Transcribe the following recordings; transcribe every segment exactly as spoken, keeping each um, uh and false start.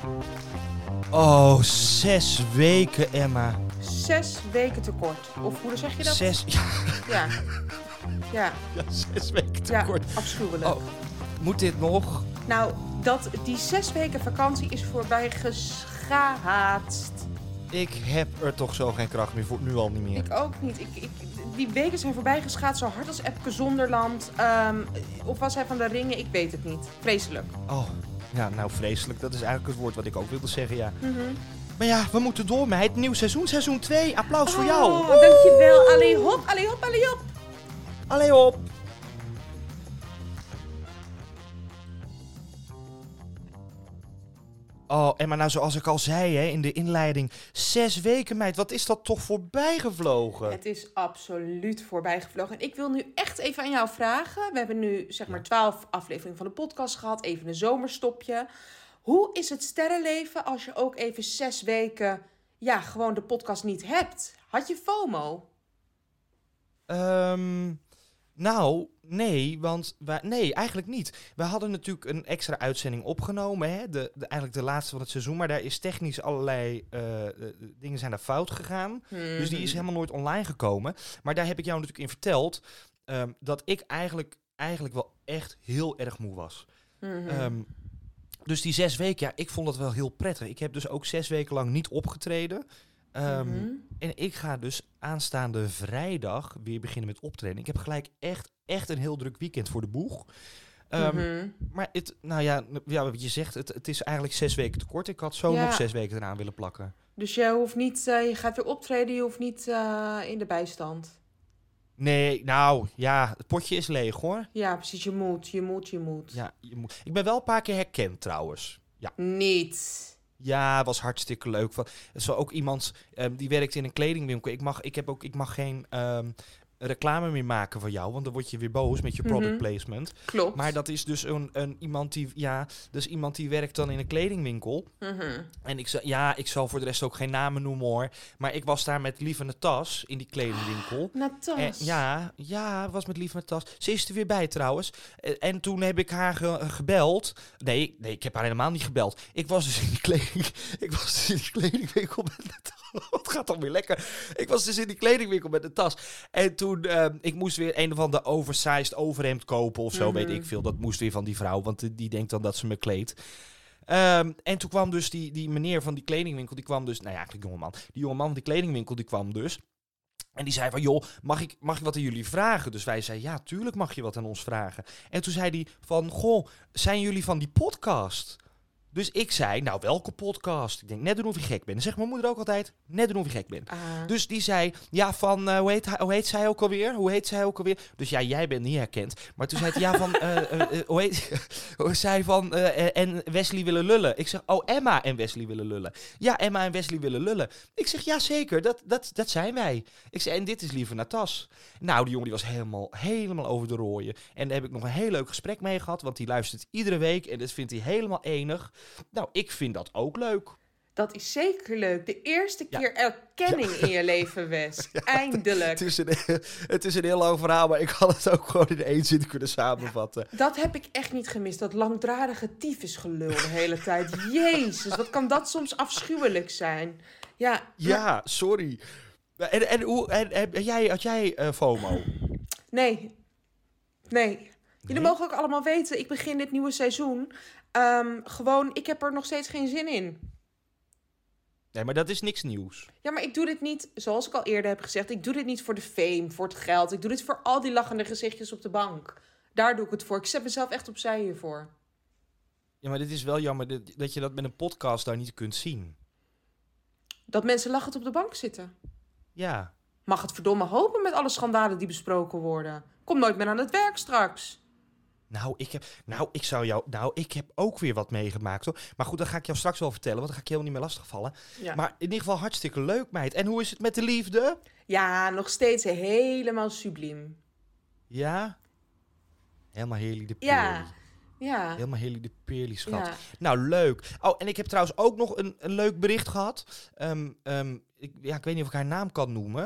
Oh, zes weken, Emma. Zes weken tekort. Of hoe zeg je dat? Zes... Ja, Ja. Ja, ja zes weken ja, tekort. afschuwelijk. Oh, moet dit nog? Nou, dat, die zes weken vakantie is voorbij geschaatst. Ik heb er toch zo geen kracht meer voor, nu al niet meer. Ik ook niet. Ik, ik, die weken zijn voorbij geschaatst zo hard als Epke Zonderland. Um, of was hij van de ringen? Ik weet het niet. Vreselijk. Oh, ja, nou vreselijk. Dat is eigenlijk het woord wat ik ook wilde zeggen, ja. Mm-hmm. Maar ja, we moeten door, meid. Nieuw seizoen, seizoen twee. Applaus oh, voor jou. Oh, dankjewel. Allee hop, allee hop, allee hop. Allee op. Oh, Emma, nou zoals ik al zei hè, in de inleiding. Zes weken, meid. Wat is dat toch voorbij gevlogen? Het is absoluut voorbij gevlogen. En ik wil nu echt even aan jou vragen. We hebben nu zeg maar twaalf afleveringen van de podcast gehad. Even een zomerstopje. Hoe is het sterrenleven als je ook even zes weken... ja, gewoon de podcast niet hebt? Had je FOMO? Um, nou, nee, want wij, nee, eigenlijk niet. We hadden natuurlijk een extra uitzending opgenomen, hè? De, de, eigenlijk de laatste van het seizoen, maar daar is technisch allerlei uh, dingen zijn daar fout gegaan. Mm-hmm. Dus die is helemaal nooit online gekomen. Maar daar heb ik jou natuurlijk in verteld um, dat ik eigenlijk, eigenlijk wel echt heel erg moe was. Mm-hmm. Um, dus die zes weken, ja, ik vond dat wel heel prettig. Ik heb dus ook zes weken lang niet opgetreden. Um, mm-hmm. En ik ga dus aanstaande vrijdag weer beginnen met optreden. Ik heb gelijk echt, echt een heel druk weekend voor de boeg. Um, mm-hmm. Maar het, nou ja, ja, wat je zegt, het, het is eigenlijk zes weken te kort. Ik had zo ja. nog zes weken eraan willen plakken. Dus je hoeft niet, uh, je gaat weer optreden, je hoeft niet uh, in de bijstand? Nee, nou ja, het potje is leeg hoor. Ja, precies, je moet, je moet, je moet. Ja, je moet. Ik ben wel een paar keer herkend trouwens. Ja. Niet. Ja, was hartstikke leuk. Er is ook iemand um, die werkt in een kledingwinkel. Ik mag, ik heb ook, ik mag geen um, reclame meer maken van jou, want dan word je weer boos met je product mm-hmm. placement. Klopt. Maar dat is dus een, een iemand die, ja, dus iemand die werkt dan in een kledingwinkel. Mm-hmm. En ik zei, ja, ik zal voor de rest ook geen namen noemen hoor. Maar ik was daar met Lieve Natas in die kledingwinkel. Natas. En, ja, ja, was met Lieve Natas. Ze is er weer bij trouwens. En, en toen heb ik haar ge, gebeld. Nee, nee, ik heb haar helemaal niet gebeld. Ik was dus in die kleding, ik was dus in die kledingwinkel met Natas. Het gaat toch weer lekker. Ik was dus in die kledingwinkel met de tas. En toen, uh, ik moest weer een of ander oversized overhemd kopen of zo, mm-hmm. weet ik veel. Dat moest weer van die vrouw, want die, die denkt dan dat ze me kleedt. Um, en toen kwam dus die, die meneer van die kledingwinkel, die kwam dus, nou ja, eigenlijk jongeman. Die jongeman van die kledingwinkel, die kwam dus. En die zei van, joh, mag ik, mag ik wat aan jullie vragen? Dus wij zeiden, ja, tuurlijk mag je wat aan ons vragen. En toen zei hij van, goh, zijn jullie van die podcast? Dus ik zei, nou, welke podcast? Ik denk, net doen of je gek bent. Dan zegt mijn moeder ook altijd, net doen of je gek bent. Uh. Dus die zei, ja, van, uh, hoe, heet, hoe heet zij ook alweer? Hoe heet zij ook alweer? Dus ja, jij bent niet herkend. Maar toen zei hij, ja, van, uh, uh, uh, hoe heet hoe zei van, uh, en Wesley willen lullen. Ik zeg, oh, Emma en Wesley willen lullen. Ja, Emma en Wesley willen lullen. Ik zeg, ja, zeker, dat, dat, dat zijn wij. Ik zeg, en dit is Lieve Natas. Nou, die jongen die was helemaal, helemaal over de rooien. En daar heb ik nog een heel leuk gesprek mee gehad, want die luistert iedere week en dat vindt hij helemaal enig. Nou, ik vind dat ook leuk. Dat is zeker leuk. De eerste ja. keer erkenning ja. in je leven, Wes. Ja, Eindelijk. Het is, een, het is een heel lang verhaal, maar ik had het ook gewoon in één zin kunnen samenvatten. Ja, dat heb ik echt niet gemist. Dat langdradige tyfusgelul de hele tijd. Jezus, wat kan dat soms afschuwelijk zijn. Ja, ja maar... sorry. En, en, hoe, en, en jij, had jij uh, FOMO? Nee. Nee. Jullie nee? mogen ook allemaal weten, ik begin dit nieuwe seizoen... Um, gewoon, ik heb er nog steeds geen zin in. Nee, maar dat is niks nieuws. Ja, maar ik doe dit niet, zoals ik al eerder heb gezegd... ik doe dit niet voor de fame, voor het geld. Ik doe dit voor al die lachende gezichtjes op de bank. Daar doe ik het voor. Ik zet mezelf echt opzij hiervoor. Ja, maar dit is wel jammer dat je dat met een podcast daar niet kunt zien. Dat mensen lachend op de bank zitten. Ja. Mag het verdomme hopen met alle schandalen die besproken worden. Kom nooit meer aan het werk straks. Nou, ik heb, nou, ik zou jou, nou, ik heb ook weer wat meegemaakt, hoor. Maar goed, dat ga ik jou straks wel vertellen, want dan ga ik je helemaal niet meer lastigvallen. Ja. Maar in ieder geval hartstikke leuk, meid. En hoe is het met de liefde? Ja, nog steeds helemaal subliem. Ja? Helemaal Haley de Peerly. Ja, ja. Helemaal Haley de Peerly, schat. Ja. Nou, leuk. Oh, en ik heb trouwens ook nog een, een leuk bericht gehad. Um, um, ik, ja, ik weet niet of ik haar naam kan noemen.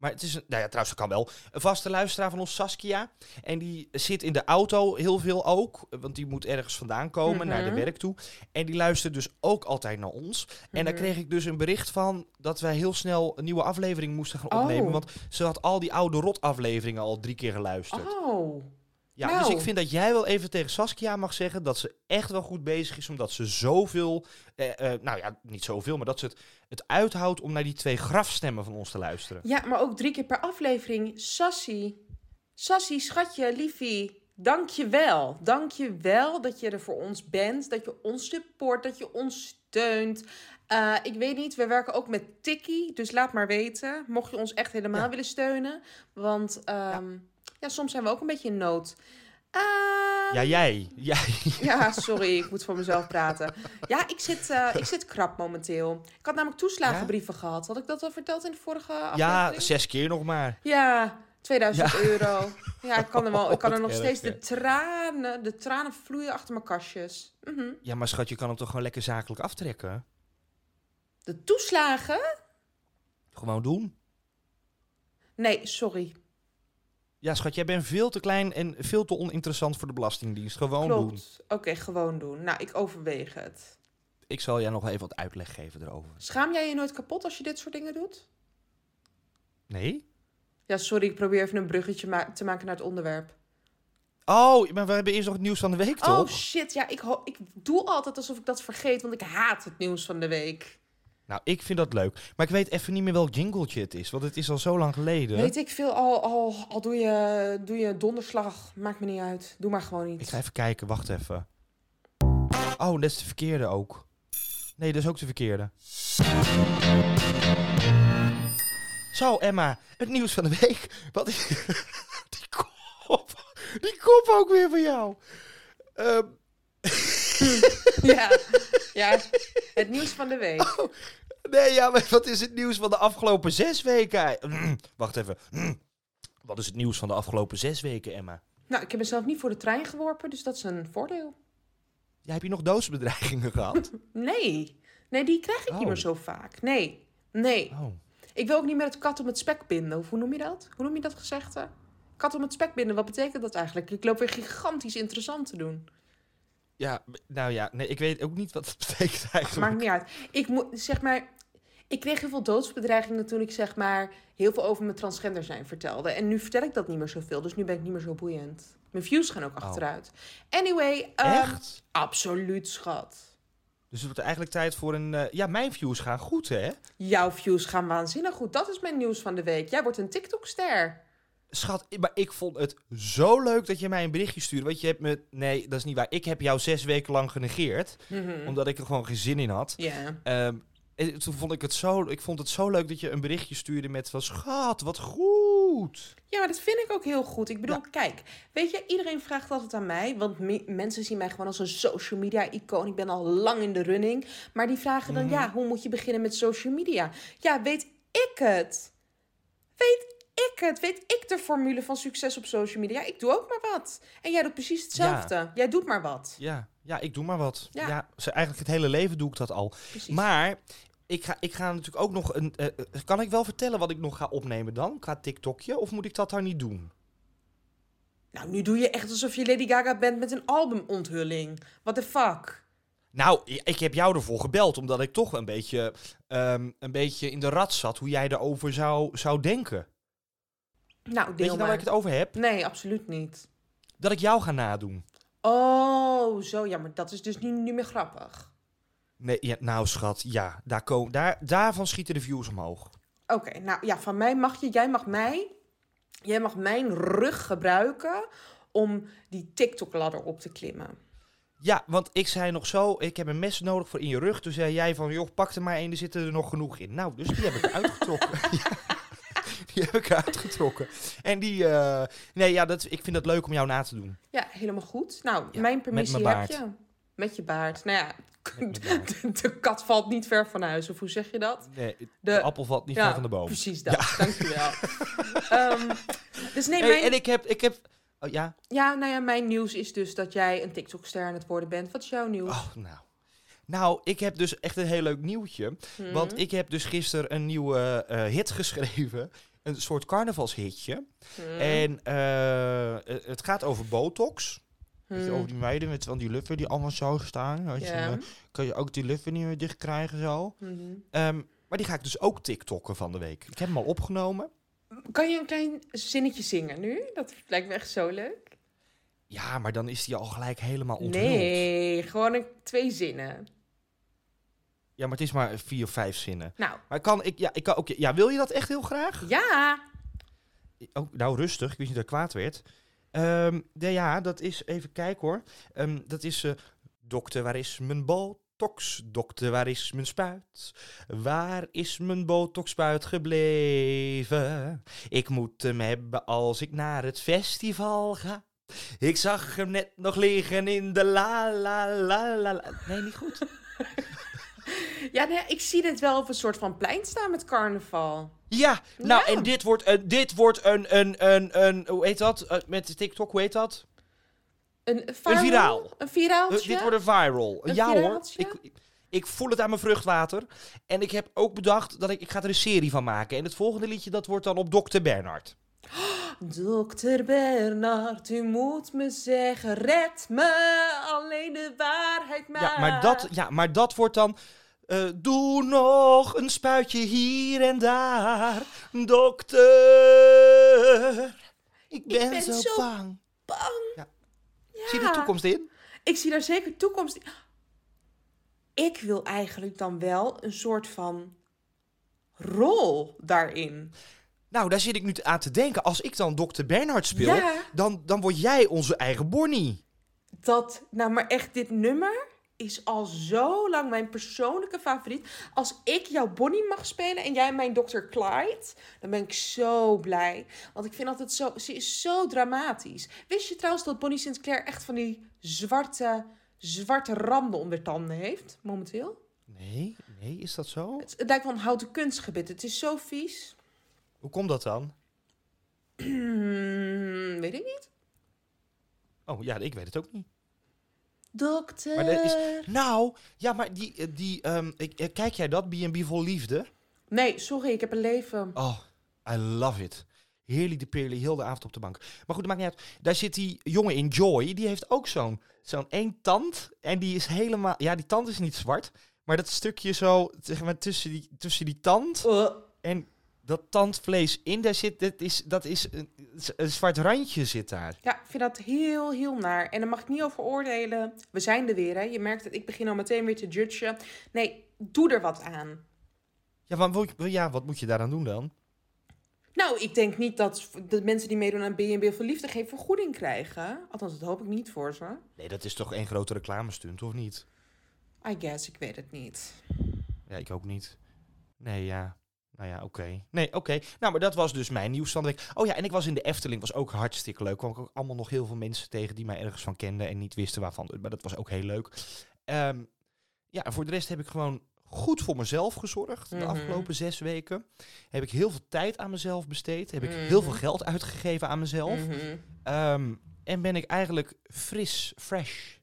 Maar het is, een, nou ja, trouwens, dat kan wel. Een vaste luisteraar van ons, Saskia. En die zit in de auto heel veel ook. Want die moet ergens vandaan komen, Mm-hmm. naar de werk toe. En die luistert dus ook altijd naar ons. En Mm-hmm. daar kreeg ik dus een bericht van dat wij heel snel een nieuwe aflevering moesten gaan opnemen. Oh. Want ze had al die oude rot-afleveringen al drie keer geluisterd. Oh. Ja, Nou. dus ik vind dat jij wel even tegen Saskia mag zeggen dat ze echt wel goed bezig is, omdat ze zoveel, eh, eh, nou ja, niet zoveel, maar dat ze het, het uithoudt om naar die twee grafstemmen van ons te luisteren. Ja, maar ook drie keer per aflevering. Sassie. Sassie, schatje, liefie. Dank je wel. Dank je wel dat je er voor ons bent. Dat je ons support. Dat je ons steunt. Uh, ik weet niet, we werken ook met Tikkie. Dus laat maar weten. Mocht je ons echt helemaal Ja. willen steunen. Want um, ja. ja, soms zijn we ook een beetje in nood. Uh, Ja, jij. jij. Ja, sorry, ik moet voor mezelf praten. Ja, ik zit, uh, ik zit krap momenteel. Ik had namelijk toeslagenbrieven ja? gehad. Had ik dat al verteld in de vorige aflevering? Ja, zes keer nog maar. Ja, tweeduizend Ja. euro. Ja, ik kan er, wel, ik kan er nog erg, steeds hè? de tranen, de tranen vloeien achter mijn kastjes. Mm-hmm. Ja, maar schat, je kan hem toch gewoon lekker zakelijk aftrekken? De toeslagen? Gewoon doen. Nee, sorry. Ja, schat, jij bent veel te klein en veel te oninteressant voor de Belastingdienst. Gewoon Klopt. doen. Oké, okay, gewoon doen. Nou, ik overweeg het. Ik zal jij nog even wat uitleg geven erover. Schaam jij je nooit kapot als je dit soort dingen doet? Nee? Ja, sorry, ik probeer even een bruggetje ma- te maken naar het onderwerp. Oh, maar we hebben eerst nog het nieuws van de week, toch? Oh shit, ja, ik, ho- ik doe altijd alsof ik dat vergeet, want ik haat het nieuws van de week. Nou, ik vind dat leuk. Maar ik weet even niet meer welk jingletje het is, want het is al zo lang geleden. Weet ik veel, al, al, al doe, je, doe je donderslag, maakt me niet uit. Doe maar gewoon iets. Ik ga even kijken, wacht even. Oh, dat is de verkeerde ook. Nee, dat is ook de verkeerde. Zo, Emma, het nieuws van de week. Wat is... Die kop. Die kop ook weer van jou. Um... Ja, ja, het nieuws van de week. Oh, nee, ja, maar wat is het nieuws van de afgelopen zes weken? Mm, wacht even. Mm. Wat is het nieuws van de afgelopen zes weken, Emma? Nou, ik heb mezelf niet voor de trein geworpen, dus dat is een voordeel. Ja, heb je nog doodsbedreigingen gehad? Nee, nee, die krijg ik Oh. niet meer zo vaak. Nee, nee. Oh. Ik wil ook niet meer het kat om het spek binden. Of hoe noem je dat? Hoe noem je dat gezegde? Kat om het spek binden, wat betekent dat eigenlijk? Ik loop weer gigantisch interessant te doen. Ja, nou ja, nee, ik weet ook niet wat het betekent eigenlijk. Maakt niet uit. Ik moet, zeg maar, ik kreeg heel veel doodsbedreigingen toen ik, zeg maar, heel veel over mijn transgender zijn vertelde. En nu vertel ik dat niet meer zoveel, dus nu ben ik niet meer zo boeiend. Mijn views gaan ook achteruit. Anyway, um, Echt? absoluut, schat. Dus het wordt eigenlijk tijd voor een... Uh, ja, mijn views gaan goed, hè? Jouw views gaan waanzinnig goed. Dat is mijn nieuws van de week. Jij wordt een TikTok-ster. Schat, maar ik vond het zo leuk dat je mij een berichtje stuurde. Want je hebt me... Nee, dat is niet waar. Ik heb jou zes weken lang genegeerd. Mm-hmm. Omdat ik er gewoon geen zin in had. Ja. Um, en toen vond ik het zo... Ik vond het zo leuk dat je een berichtje stuurde met van... Schat, wat goed. Ja, maar dat vind ik ook heel goed. Ik bedoel, Ja. kijk, weet je, iedereen vraagt altijd aan mij. Want me- mensen zien mij gewoon als een social media icoon. Ik ben al lang in de running. Maar die vragen dan, Mhm. ja, hoe moet je beginnen met social media? Ja, weet ik het? Weet ik het? Weet ik de formule van succes op social media? Ik doe ook maar wat. En jij doet precies hetzelfde. Jij doet maar wat. Ja, ja, ik doe maar wat. Ja. Ja, ze- eigenlijk het hele leven doe ik dat al. Precies. Maar ik ga, ik ga natuurlijk ook nog een... Uh, kan ik wel vertellen wat ik nog ga opnemen dan? Qua TikTokje? Of moet ik dat daar niet doen? Nou, nu doe je echt alsof je Lady Gaga bent met een albumonthulling. What the fuck? Nou, ik heb jou ervoor gebeld, omdat ik toch een beetje, um, een beetje in de rat zat hoe jij erover zou, zou denken. Nou, deel Weet je nou maar. waar ik het over heb? Nee, absoluut niet. Dat ik jou ga nadoen. Oh, zo. Ja, maar dat is dus nu niet meer grappig. Nee, ja, nou schat, ja, daar ko- daar, daarvan schieten de views omhoog. Oké, okay, nou ja, van mij mag je, jij mag mij, jij mag mijn rug gebruiken om die TikTok-ladder op te klimmen. Ja, want ik zei nog zo, ik heb een mes nodig voor in je rug. Toen zei jij van, joh, pak er maar één, er zitten er nog genoeg in. Nou, dus die heb ik eruit getrokken. Ja, die heb ik eruit getrokken. En die, uh, nee, ja, dat, ik vind het leuk om jou na te doen. Ja, helemaal goed. Nou, Ja, mijn permissie met mijn heb baard. je. Met je baard. Nou ja, Met mijn baard. de, de kat valt niet ver van huis, of hoe zeg je dat? Nee, de, De- appel valt niet ja, ver van de boom. precies dat. Ja. Dankjewel. um, dus nee, Hey, mijn... en ik heb, ik heb, oh ja, Ja, nou ja, mijn nieuws is dus dat jij een TikTok-ster aan het worden bent. Wat is jouw nieuws? oh, nou. Nou, ik heb dus echt een heel leuk nieuwtje. Hmm. Want ik heb dus gisteren een nieuwe uh, hit geschreven een soort carnavalshitje. Hmm. En uh, het gaat over botox. Hmm. Weet je, over die meiden met van die luffen die allemaal zo staan. Weet Ja. je, dan kan je ook die luffen niet meer dicht krijgen zo. Hmm. Um, maar die ga ik dus ook TikTokken van de week. Ik heb hem al opgenomen. Kan je een klein zinnetje zingen nu? Dat lijkt me echt zo leuk. Ja, maar dan is die al gelijk helemaal onthuld. Nee, gewoon een, twee zinnen. Ja, maar het is maar vier of vijf zinnen. Nou. Maar kan ik, ja, ik kan ook, ja, wil je dat echt heel graag? Ja. Oh, nou, rustig. Ik wist niet dat ik kwaad werd. Um, de, ja, dat is, even kijken hoor. Um, dat is, uh, dokter, waar is mijn botox? Dokter, waar is mijn spuit? Waar is mijn botoxspuit gebleven? Ik moet hem hebben als ik naar het festival ga. Ik zag hem net nog liggen in de la la la la la. Nee, niet goed. Ja, nee, ik zie dit wel op een soort van plein staan met carnaval. Ja, nou, Ja. en dit wordt een, dit wordt een, een, een, een, hoe heet dat? Uh, met TikTok, hoe heet dat? Een, viral, Een viraal. Een viraaltje? Uh, dit wordt een viral. Een ja viraaltje? hoor, ik, ik voel het aan mijn vruchtwater. En ik heb ook bedacht dat ik, ik ga er een serie van maken. En het volgende liedje, dat wordt dan op dokter Bernhard. dokter Bernhard, u moet me zeggen, red me, alleen de waarheid maar. Ja, maar dat, ja, maar dat wordt dan... Uh, doe nog een spuitje hier en daar, dokter. Ik ben, Ik ben zo, zo bang. bang. Ja. Ja. Zie je de toekomst in? Ik zie daar zeker toekomst in. Ik wil eigenlijk dan wel een soort van rol daarin. Nou, daar zit ik nu aan te denken. Als ik dan dokter Bernhard speel, Ja. dan, dan word jij onze eigen Bonnie. Dat, nou maar echt, dit nummer is al zo lang mijn persoonlijke favoriet. Als ik jouw Bonnie mag spelen en jij mijn dokter Clyde, dan ben ik zo blij. Want ik vind altijd zo, ze is zo dramatisch. Wist je trouwens dat Bonnie Sinclair echt van die zwarte, zwarte randen onder tanden heeft, momenteel? Nee, nee, is dat zo? Het, het lijkt wel een houten kunstgebit. Het is zo vies. Hoe komt dat dan? Hmm, weet ik niet. Oh ja, ik weet het ook niet. Dokter. Maar dat is, nou, ja, maar die, die um, ik, kijk jij dat, B en B vol liefde? Nee, sorry, ik heb een leven. Oh, I love it. Heerlijk de perlie, heel de avond op de bank. Maar goed, dat maakt niet uit. Daar zit die jongen in Joy, die heeft ook zo'n zo'n één tand. En die is helemaal, ja, die tand is niet zwart. Maar dat stukje zo, zeg maar, tussen die, tussen die tand Uh. en dat tandvlees in, daar zit, dat is, dat is een, een zwart randje zit daar. Ja, ik vind dat heel, heel naar. En daar mag ik niet over oordelen. We zijn er weer, hè. Je merkt het, ik begin al meteen weer te judgen. Nee, doe er wat aan. Ja, wat, ja, wat moet je daaraan doen dan? Nou, ik denk niet dat de mensen die meedoen aan B en B voor Liefde geen vergoeding krijgen. Althans, dat hoop ik niet voor ze. Nee, dat is toch één grote reclamestunt, of niet? I guess, ik weet het niet. Ja, ik ook niet. Nee, ja. Nou ja, oké. Okay. Nee, oké. Okay. Nou, maar dat was dus mijn nieuws van de week. Oh ja, en ik was in de Efteling. Was ook hartstikke leuk. Kwam ik ook allemaal nog heel veel mensen tegen die mij ergens van kenden en niet wisten waarvan. Maar dat was ook heel leuk. Um, ja, en voor de rest heb ik gewoon goed voor mezelf gezorgd. De mm-hmm. afgelopen zes weken. Heb ik heel veel tijd aan mezelf besteed. Heb ik mm-hmm. heel veel geld uitgegeven aan mezelf. Mm-hmm. Um, en ben ik eigenlijk fris, fresh.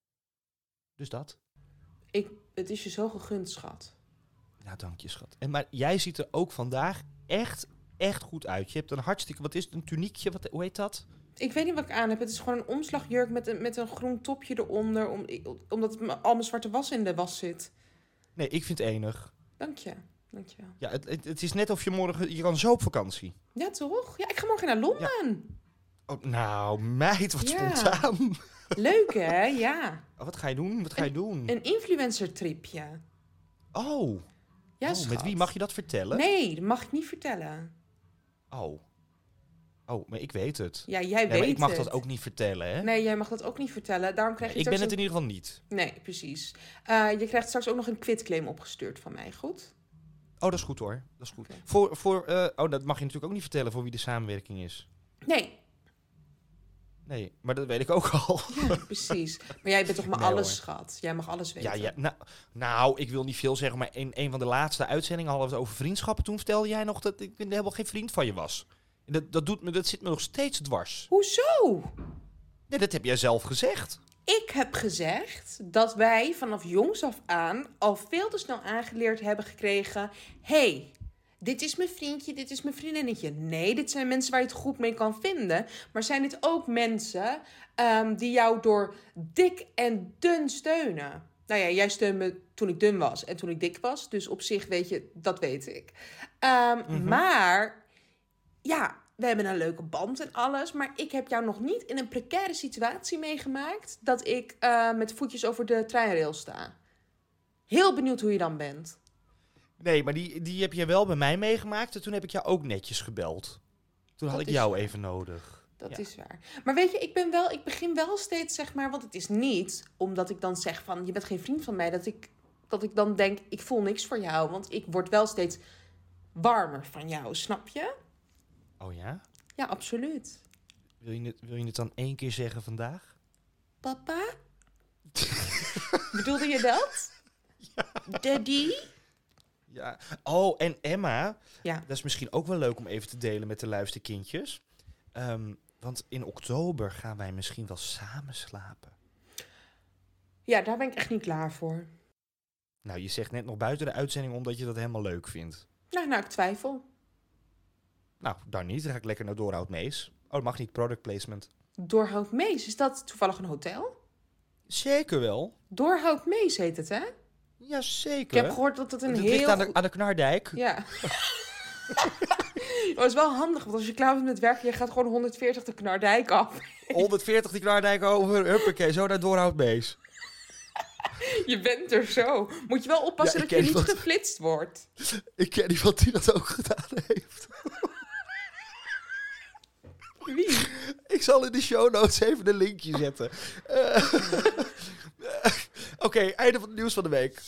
Dus dat. Ik, het is je zo gegund, schat. Nou, dank je, schat. En, maar jij ziet er ook vandaag echt, echt goed uit. Je hebt een hartstikke, wat is het, een tuniekje, wat, hoe heet dat? Ik weet niet wat ik aan heb. Het is gewoon een omslagjurk met een, met een groen topje eronder. Om, omdat het, al mijn zwarte was in de was zit. Nee, ik vind het enig. Dank je. Dank je. Ja, het, het, het is net of je morgen, je kan zo op vakantie. Ja, toch? Ja, ik ga morgen naar Londen. Ja. Oh, nou, meid, wat ja. spontaan. Leuk, hè? Ja. Oh, wat ga je doen? Wat ga je een, doen? Een influencer tripje. Oh. Ja, oh, met wie mag je dat vertellen? Nee, dat mag ik niet vertellen. Oh. Oh, maar ik weet het. Ja, jij nee, weet maar ik mag het. dat ook niet vertellen, hè? Nee, jij mag dat ook niet vertellen. Daarom krijg je nee, ik ben een... het in ieder geval niet. Nee, precies. Uh, je krijgt straks ook nog een quitclaim opgestuurd van mij, goed? Oh, dat is goed hoor. Dat is goed. Okay. Voor, voor, uh, oh, dat mag je natuurlijk ook niet vertellen voor wie de samenwerking is. Nee. Nee, maar dat weet ik ook al. Ja, precies. Maar jij bent toch maar nee, alles, hoor. Schat. Jij mag alles weten. Ja, ja. Nou, nou, ik wil niet veel zeggen, maar in een van de laatste uitzendingen hadden we het over vriendschappen. Toen vertelde jij nog dat ik helemaal geen vriend van je was. Dat, dat, doet me, dat zit me nog steeds dwars. Hoezo? Nee, dat heb jij zelf gezegd. Ik heb gezegd dat wij vanaf jongs af aan al veel te snel aangeleerd hebben gekregen... hey, dit is mijn vriendje, dit is mijn vriendinnetje. Nee, dit zijn mensen waar je het goed mee kan vinden. Maar zijn dit ook mensen um, die jou door dik en dun steunen? Nou ja, jij steunde me toen ik dun was en toen ik dik was. Dus op zich weet je, dat weet ik. Um, mm-hmm. Maar ja, we hebben een leuke band en alles. Maar ik heb jou nog niet in een precaire situatie meegemaakt dat ik uh, met voetjes over de treinrail sta. Heel benieuwd hoe je dan bent. Nee, maar die, die heb je wel bij mij meegemaakt. En toen heb ik jou ook netjes gebeld. Toen dat had ik jou waar. even nodig. Dat ja. is waar. Maar weet je, ik, ben wel, ik begin wel steeds, zeg maar... Want het is niet omdat ik dan zeg van... je bent geen vriend van mij, dat ik, dat ik dan denk... ik voel niks voor jou. Want ik word wel steeds warmer van jou, snap je? Oh ja? Ja, absoluut. Wil je het, wil je het dan één keer zeggen vandaag? Papa? Bedoelde je dat? Ja. Daddy? Ja. Oh, en Emma, ja. dat is misschien ook wel leuk om even te delen met de luisterkindjes. Um, want in oktober gaan wij misschien wel samen slapen. Ja, daar ben ik echt niet klaar voor. Nou, je zegt net nog buiten de uitzending omdat je dat helemaal leuk vindt. Nou, nou, ik twijfel. Nou, dan niet. Dan ga ik lekker naar Doorhout-Mees. Oh, dat mag niet. Product placement. Doorhout-Mees? Is dat toevallig een hotel? Zeker wel. Doorhout-Mees heet het, hè? Ja, zeker. Ik heb gehoord dat het een het heel... Het ligt aan de, aan de Knardijk. Ja. Dat is wel handig, want als je klaar bent met werken... je gaat gewoon honderdveertig de Knardijk af. honderdveertig die Knardijk over. Huppakee, zo naar Doorhout-Mees. Je bent er zo. Moet je wel oppassen ja, dat je niet wat... geflitst wordt. Ik ken iemand die dat ook gedaan heeft. Wie? Ik zal in de show notes even een linkje zetten. Uh, Oké, okay, einde van het nieuws van de week.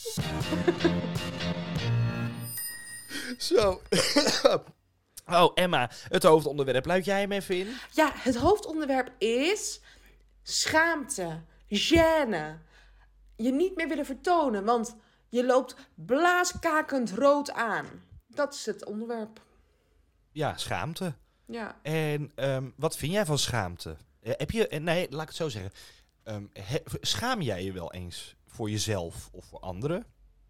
Zo. Oh, Emma, het hoofdonderwerp. Luid jij hem even in? Ja, het hoofdonderwerp is schaamte, gêne. Je niet meer willen vertonen, want je loopt blaaskakend rood aan. Dat is het onderwerp. Ja, schaamte. Ja. En um, wat vind jij van schaamte? Uh, heb je, uh, nee, laat ik het zo zeggen. Um, he, schaam jij je wel eens voor jezelf of voor anderen?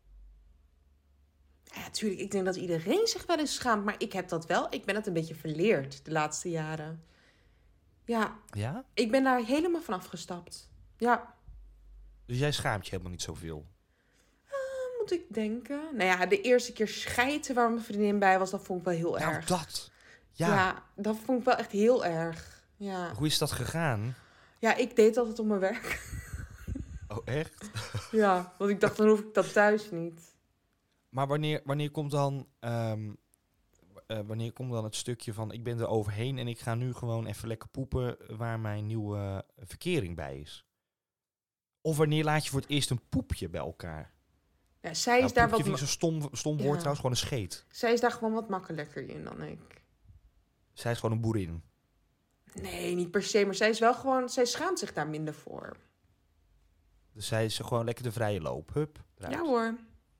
Ja, tuurlijk. Ik denk dat iedereen zich wel eens schaamt. Maar ik heb dat wel. Ik ben het een beetje verleerd de laatste jaren. Ja. Ja? Ik ben daar helemaal van afgestapt. Ja. Dus jij schaamt je helemaal niet zoveel? Uh, moet ik denken. Nou ja, de eerste keer schijten waar mijn vriendin bij was, dat vond ik wel heel nou, erg. dat. Ja. ja, dat vond ik wel echt heel erg. Ja. Hoe is dat gegaan? Ja, ik deed altijd op mijn werk. Oh, echt? Ja, want ik dacht, dan hoef ik dat thuis niet. Maar wanneer, wanneer komt dan... Um, uh, wanneer komt dan het stukje van... ik ben er overheen en ik ga nu gewoon even lekker poepen... waar mijn nieuwe uh, verkering bij is? Of wanneer laat je voor het eerst een poepje bij elkaar? Ja, zij is nou, daar wat... vind ik zo'n stom, stom woord ja. trouwens, gewoon een scheet. Zij is daar gewoon wat makkelijker in dan ik. Zij is gewoon een boerin. Nee, niet per se, maar zij is wel gewoon... Zij schaamt zich daar minder voor. Dus zij is gewoon lekker de vrije loop. Hup. Eruit. Ja hoor.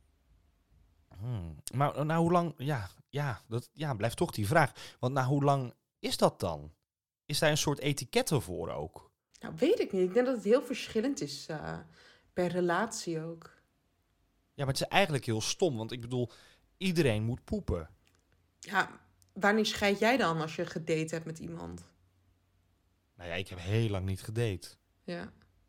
Hmm. Maar nou, hoe lang... Ja, ja, dat ja, blijft toch die vraag. Want nou, hoe lang is dat dan? Is daar een soort etiketten voor ook? Nou, weet ik niet. Ik denk dat het heel verschillend is uh, per relatie ook. Ja, maar het is eigenlijk heel stom. Want ik bedoel, iedereen moet poepen. Ja, wanneer scheid jij dan als je gedate hebt met iemand? Nou ja, ik heb heel lang niet gedate. Ja.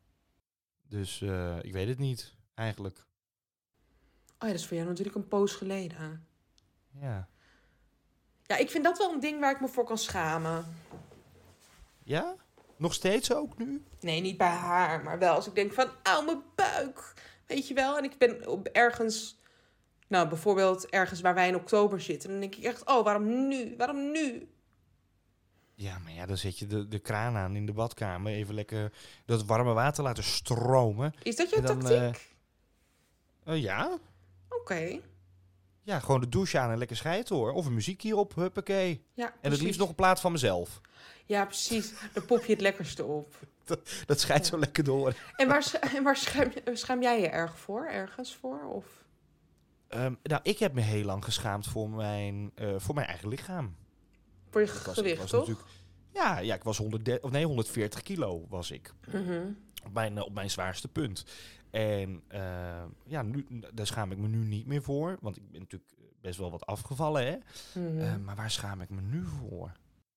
Dus uh, ik weet het niet, eigenlijk. Oh ja, dat is voor jou natuurlijk een poos geleden. Ja. Ja, ik vind dat wel een ding waar ik me voor kan schamen. Ja? Nog steeds ook nu? Nee, niet bij haar, maar wel als ik denk van, auw, mijn buik. Weet je wel? En ik ben op ergens, nou bijvoorbeeld ergens waar wij in oktober zitten. Dan denk ik echt, oh, waarom nu? Waarom nu? Ja, maar ja, dan zet je de, de kraan aan in de badkamer. Even lekker dat warme water laten stromen. Is dat jouw dan, tactiek? Uh, uh, ja. Oké. Okay. Ja, gewoon de douche aan en lekker scheiden hoor. Of een muziek hierop, huppakee. Ja, en het liefst nog een plaat van mezelf. Ja, precies. Dan pop je het lekkerste op. dat dat schijnt ja. zo lekker door. En waar, en waar schaam, schaam jij je erg voor? Ergens voor? Of? Um, nou, ik heb me heel lang geschaamd voor mijn, uh, voor mijn eigen lichaam. Voor je ik was, gewicht, ik was toch? Ja, ja, ik was honderddertig, of nee, honderdveertig kilo was ik. Mm-hmm. Op mijn, op mijn zwaarste punt. En uh, ja, nu, daar schaam ik me nu niet meer voor. Want ik ben natuurlijk best wel wat afgevallen, hè? Mhm. Uh, maar waar schaam ik me nu voor?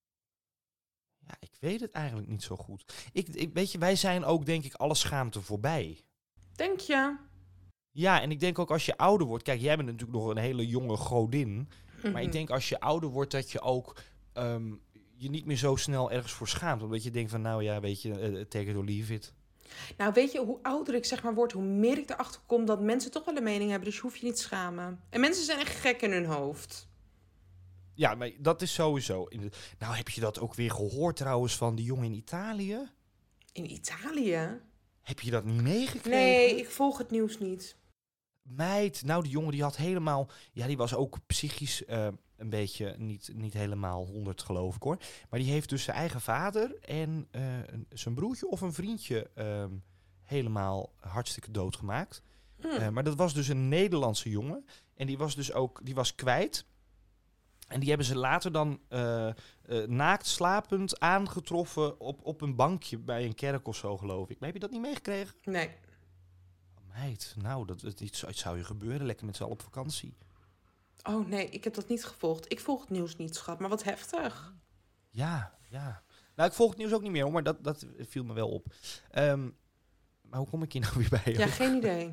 Ja, ik weet het eigenlijk niet zo goed. Ik, ik, weet je, wij zijn ook, denk ik, alle schaamte voorbij. Denk je? Ja, en ik denk ook als je ouder wordt... Kijk, jij bent natuurlijk nog een hele jonge godin. Mm-hmm. Maar ik denk als je ouder wordt dat je ook... Um, je niet meer zo snel ergens voor schaamt. Omdat je denkt van, nou ja, weet je, uh, take it or leave it. Nou, weet je, hoe ouder ik zeg maar word, hoe meer ik erachter kom dat mensen toch wel een mening hebben. Dus je hoeft je niet te schamen. En mensen zijn echt gek in hun hoofd. Ja, maar dat is sowieso... Nou, heb je dat ook weer gehoord trouwens van die jongen in Italië? In Italië? Heb je dat niet meegekregen? Nee, ik volg het nieuws niet. Meid, nou die jongen die had helemaal... Ja, die was ook psychisch uh, een beetje niet, niet helemaal honderd geloof ik hoor. Maar die heeft dus zijn eigen vader en uh, zijn broertje of een vriendje um, helemaal hartstikke doodgemaakt. Hmm. Uh, maar dat was dus een Nederlandse jongen. En die was dus ook, die was kwijt. En die hebben ze later dan uh, uh, naakt slapend aangetroffen op, op een bankje bij een kerk of zo geloof ik. Maar heb je dat niet meegekregen? Nee. Meid, nou, dat, dat, iets, iets zou je gebeuren. Lekker met z'n allen op vakantie. Oh nee, ik heb dat niet gevolgd. Ik volg het nieuws niet, schat. Maar wat heftig. Ja, ja. Nou, ik volg het nieuws ook niet meer, hoor. Maar dat, dat viel me wel op. Um, maar hoe kom ik hier nou weer bij? Ja, geen idee.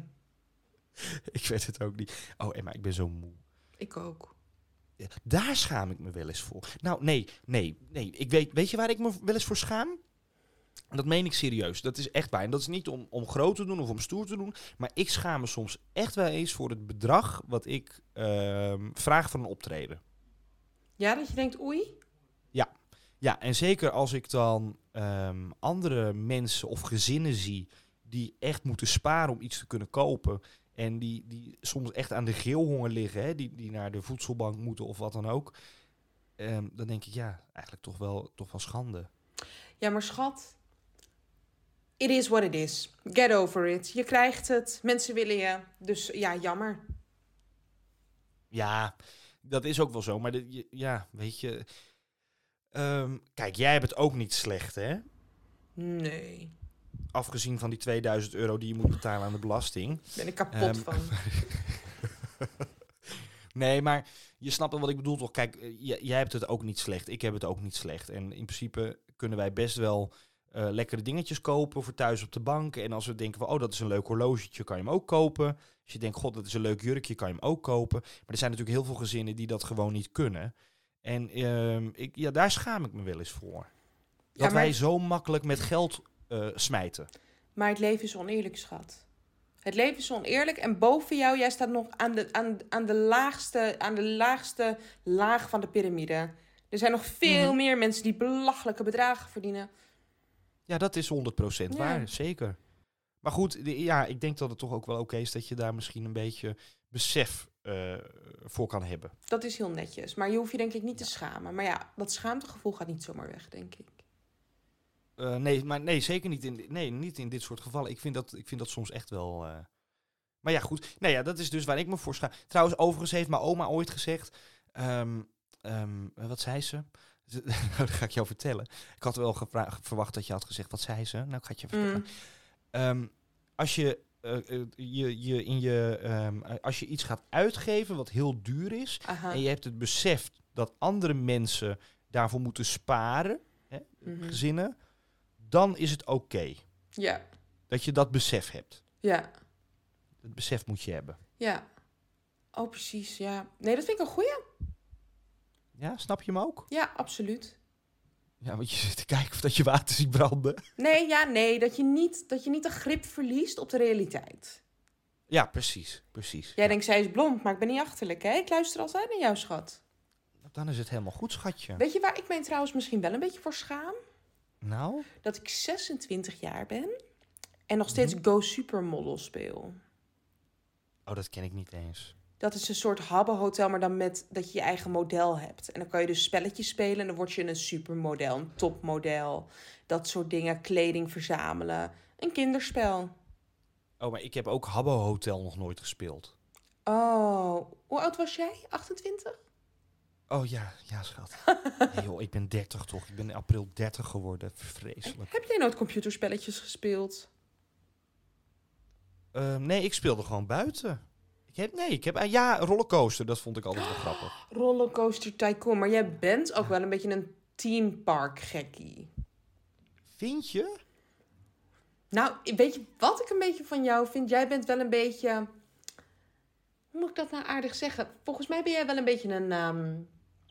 Ik weet het ook niet. Oh, Emma, ik ben zo moe. Ik ook. Ja, daar schaam ik me wel eens voor. Nou, nee, nee, nee. Ik weet, weet je waar ik me wel eens voor schaam? Dat meen ik serieus. Dat is echt waar. En dat is niet om, om groot te doen of om stoer te doen. Maar ik schaam me soms echt wel eens voor het bedrag wat ik uh, vraag voor een optreden. Ja, dat je denkt, oei? Ja. Ja, en zeker als ik dan um, andere mensen of gezinnen zie die echt moeten sparen om iets te kunnen kopen. En die, die soms echt aan de geelhonger liggen. Hè? Die, die naar de voedselbank moeten of wat dan ook. Um, dan denk ik, ja, eigenlijk toch wel, toch wel schande. Ja, maar schat... It is what it is. Get over it. Je krijgt het. Mensen willen je. Dus ja, jammer. Ja, dat is ook wel zo. Maar de, ja, weet je... Um, kijk, jij hebt het ook niet slecht, hè? Nee. Afgezien van die tweeduizend euro die je moet betalen aan de belasting. Ben ik kapot um, van. Nee, maar je snapt wel wat ik bedoel toch? Kijk, j- jij hebt het ook niet slecht. Ik heb het ook niet slecht. En in principe kunnen wij best wel... Uh, lekkere dingetjes kopen voor thuis op de bank. En als we denken van, oh, dat is een leuk horlogetje, kan je hem ook kopen. Als je denkt, god, dat is een leuk jurkje, kan je hem ook kopen. Maar er zijn natuurlijk heel veel gezinnen die dat gewoon niet kunnen. En uh, ik, ja, daar schaam ik me wel eens voor. Dat ja, maar... wij zo makkelijk met geld uh, smijten. Maar het leven is oneerlijk, schat. Het leven is oneerlijk en boven jou, jij staat nog aan de, aan, aan de, laagste, aan de laagste laag van de piramide. Er zijn nog veel mm-hmm. meer mensen die belachelijke bedragen verdienen. Ja, dat is honderd procent ja. waar, zeker. Maar goed, ja, ik denk dat het toch ook wel oké okay is dat je daar misschien een beetje besef uh, voor kan hebben. Dat is heel netjes, maar je hoeft je denk ik niet te schamen. Maar ja, dat schaamtegevoel gaat niet zomaar weg, denk ik. Uh, nee, maar nee, zeker niet in, nee, niet in dit soort gevallen. Ik vind dat, ik vind dat soms echt wel... Uh... Maar ja, goed. Nou ja, dat is dus waar ik me voor schaam. Trouwens, overigens heeft mijn oma ooit gezegd... Um, um, wat zei ze? Dat ga ik jou vertellen. Ik had wel gevra- verwacht dat je had gezegd, wat zei ze? Nou, ik ga het je vertellen. Mm. Um, als je, uh, uh, je, je, in je, um, als je iets gaat uitgeven wat heel duur is... Aha. En je hebt het besef dat andere mensen daarvoor moeten sparen... Hè, mm-hmm. gezinnen... dan is het oké. Okay. Ja. Dat je dat besef hebt. Ja. Het besef moet je hebben. Ja. Oh, precies, ja. Nee, dat vind ik een goeie. Ja, snap je hem ook? Ja, absoluut. Ja, want je zit te kijken of dat je water ziet branden. Nee, ja, nee. Dat je niet, dat je niet de grip verliest op de realiteit. Ja, precies, precies. Jij ja. denkt, zij is blond, maar ik ben niet achterlijk, hè? Ik luister altijd naar jou, schat. Dan is het helemaal goed, schatje. Weet je waar ik mij trouwens misschien wel een beetje voor schaam? Nou? Dat ik zesentwintig jaar ben en nog steeds mm-hmm. Go Supermodel speel. Oh, dat ken ik niet eens. Dat is een soort habbehotel, maar dan met dat je je eigen model hebt. En dan kan je dus spelletjes spelen en dan word je een supermodel, een topmodel. Dat soort dingen, kleding verzamelen. Een kinderspel. Oh, maar ik heb ook Habbo Hotel nog nooit gespeeld. Oh, hoe oud was jij? achtentwintig? Oh ja, ja schat. Nee, joh, ik ben dertig toch. Ik ben in april dertig geworden. Vreselijk. Heb jij nooit computerspelletjes gespeeld? Uh, nee, ik speelde gewoon buiten. Je hebt, nee, ik heb... Uh, ja, rollercoaster. Dat vond ik altijd wel grappig. Rollercoaster Tycoon. Maar jij bent ook wel een beetje een themepark gekkie. Vind je? Nou, weet je wat ik een beetje van jou vind? Jij bent wel een beetje... Hoe moet ik dat nou aardig zeggen? Volgens mij ben jij wel een beetje een... Um...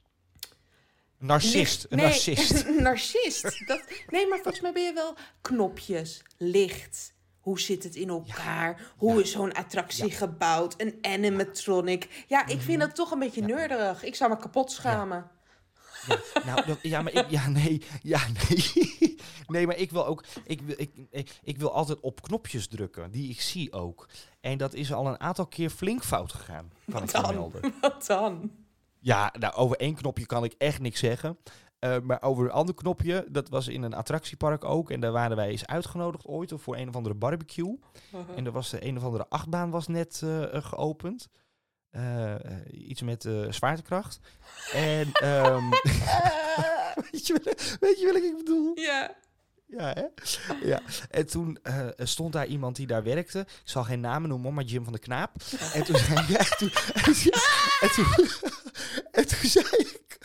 Narcist. Een nee, narcist. Een narcist. Dat... Nee, maar volgens mij ben je wel knopjes, licht. Hoe zit het in elkaar? Ja. Hoe ja. is zo'n attractie ja. gebouwd? Een animatronic. Ja, ik vind dat toch een beetje ja. nerdig. Ik zou me kapot schamen. Ja. Ja, nou, ja, maar ik, ja, nee, ja, nee. Nee, maar ik wil ook, ik wil, ik, ik, ik wil altijd op knopjes drukken, die ik zie ook. En dat is al een aantal keer flink fout gegaan, kan Wat ik dan? vermelden. Wat dan? Ja, nou, over één knopje kan ik echt niks zeggen. Uh, maar over een ander knopje, dat was in een attractiepark ook. En daar waren wij eens uitgenodigd ooit voor een of andere barbecue. Uh-huh. En er was een of andere achtbaan was net uh, geopend. Uh, uh, iets met uh, zwaartekracht. En um, weet, je, weet je welke ik bedoel? Ja. Ja, hè? Ja. En toen uh, stond daar iemand die daar werkte. Ik zal geen namen noemen, maar Jim van der Knaap. En toen zei ja, en toen, en toen, en toen, en toen zei ik...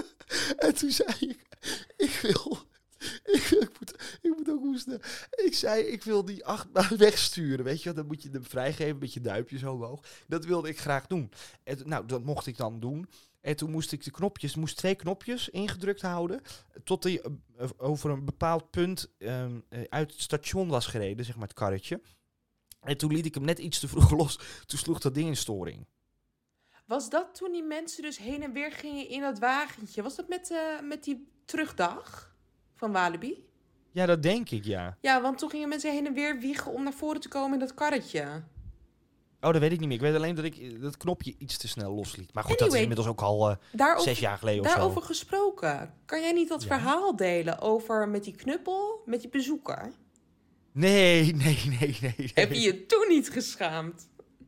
En toen zei ik... Ik wil... Ik, wil, ik, moet, ik moet ook hoesten. Ik zei, ik wil die achtbaan wegsturen. Weet je wat? Dan moet je hem vrijgeven met je duimpje zo omhoog. Dat wilde ik graag doen. En, nou, dat mocht ik dan doen. En toen moest ik de knopjes, moest twee knopjes ingedrukt houden. Tot hij uh, over een bepaald punt uh, uit het station was gereden, zeg maar het karretje. En toen liet ik hem net iets te vroeg los. Toen sloeg dat ding in storing. Was dat toen die mensen dus heen en weer gingen in dat wagentje? Was dat met, uh, met die terugdag van Walibi? Ja, dat denk ik, ja. Ja, want toen gingen mensen heen en weer wiegen om naar voren te komen in dat karretje. Oh, dat weet ik niet meer. Ik weet alleen dat ik dat knopje iets te snel losliet. Maar goed, anyway, dat is inmiddels ook al uh, daarover, zes jaar geleden of daarover zo. Daarover gesproken. Kan jij niet dat ja? verhaal delen over met die knuppel, met die bezoeker? Nee, nee, nee, nee. nee. Heb je je toen niet geschaamd?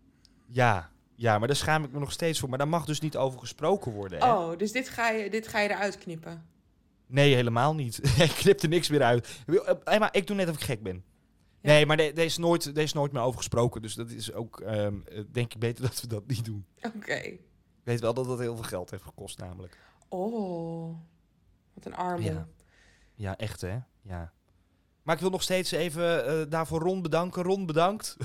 Ja, ja, maar daar schaam ik me nog steeds voor. Maar daar mag dus niet over gesproken worden, hè? Oh, dus dit ga je, dit ga je eruit knippen? Nee, helemaal niet. Ik knip er niks meer uit. Hey, maar ik doe net of ik gek ben. Ja. Nee, maar er is nooit, er is nooit meer over gesproken. Dus dat is ook, um, denk ik, beter dat we dat niet doen. Oké. Okay. Ik weet wel dat dat heel veel geld heeft gekost, namelijk. Oh, wat een armoe. Ja, ja echt, hè? Ja. Maar ik wil nog steeds even uh, daarvoor Ron bedanken. Ron, bedankt.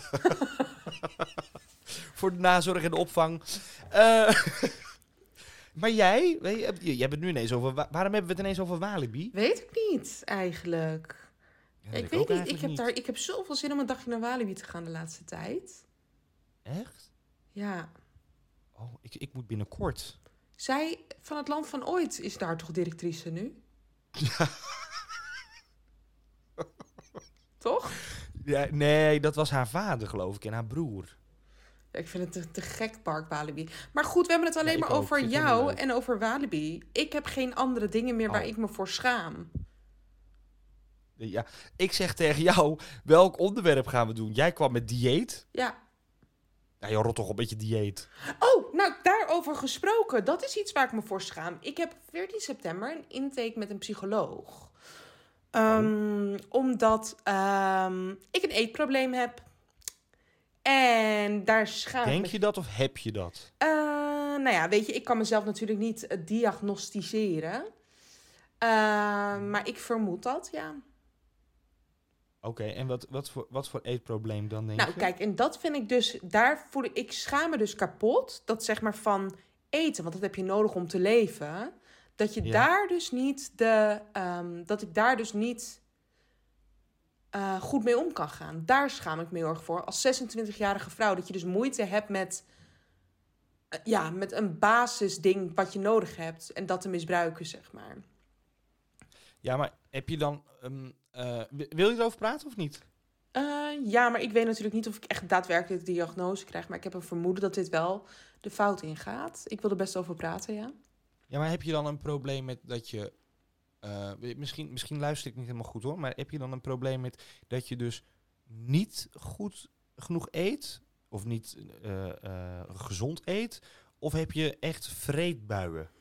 Voor de nazorg en de opvang. Uh, maar jij, weet je, jij hebt het nu ineens over... Waarom hebben we het ineens over Walibi? Weet ik niet, eigenlijk. Ja, ik, ik weet niet, ik heb, niet. Daar, ik heb zoveel zin om een dagje naar Walibi te gaan de laatste tijd. Echt? Ja. Oh, ik, ik moet binnenkort. Zij van het Land van Ooit is daar toch directrice nu? Ja. Toch? Ja, nee, dat was haar vader, geloof ik, en haar broer. Ja, ik vind het te, te gek, Park Walibi. Maar goed, we hebben het alleen ja, maar over jou en over Walibi. Ik heb geen andere dingen meer oh. waar ik me voor schaam. Ja, ik zeg tegen jou, welk onderwerp gaan we doen? Jij kwam met dieet. Ja. Nou, je rot toch een beetje dieet. Oh, nou, daarover gesproken. Dat is iets waar ik me voor schaam. Ik heb veertien september een intake met een psycholoog. Um, oh. Omdat um, ik een eetprobleem heb. En daar schaam ik Denk me... je dat of heb je dat? Uh, nou ja, weet je, ik kan mezelf natuurlijk niet uh, diagnosticeren. Uh, maar ik vermoed dat, ja. Oké, okay, en wat, wat, voor, wat voor eetprobleem dan, denk nou, je? Nou, kijk, en dat vind ik dus... Daar voel ik, ik schaam me dus kapot. Dat zeg maar van eten, want dat heb je nodig om te leven. Dat je ja. daar dus niet de... Um, dat ik daar dus niet uh, goed mee om kan gaan. Daar schaam ik me heel erg voor. Als zesentwintigjarige vrouw. Dat je dus moeite hebt met... Uh, ja, met een basisding wat je nodig hebt. En dat te misbruiken, zeg maar. Ja, maar heb je dan... Um, uh, wil je erover praten of niet? Uh, ja, maar ik weet natuurlijk niet of ik echt daadwerkelijk de diagnose krijg. Maar ik heb een vermoeden dat dit wel de fout ingaat. Ik wil er best over praten, ja. Ja, maar heb je dan een probleem met dat je... Uh, misschien, misschien luister ik niet helemaal goed hoor. Maar heb je dan een probleem met dat je dus niet goed genoeg eet? Of niet uh, uh, gezond eet? Of heb je echt vreedbuien?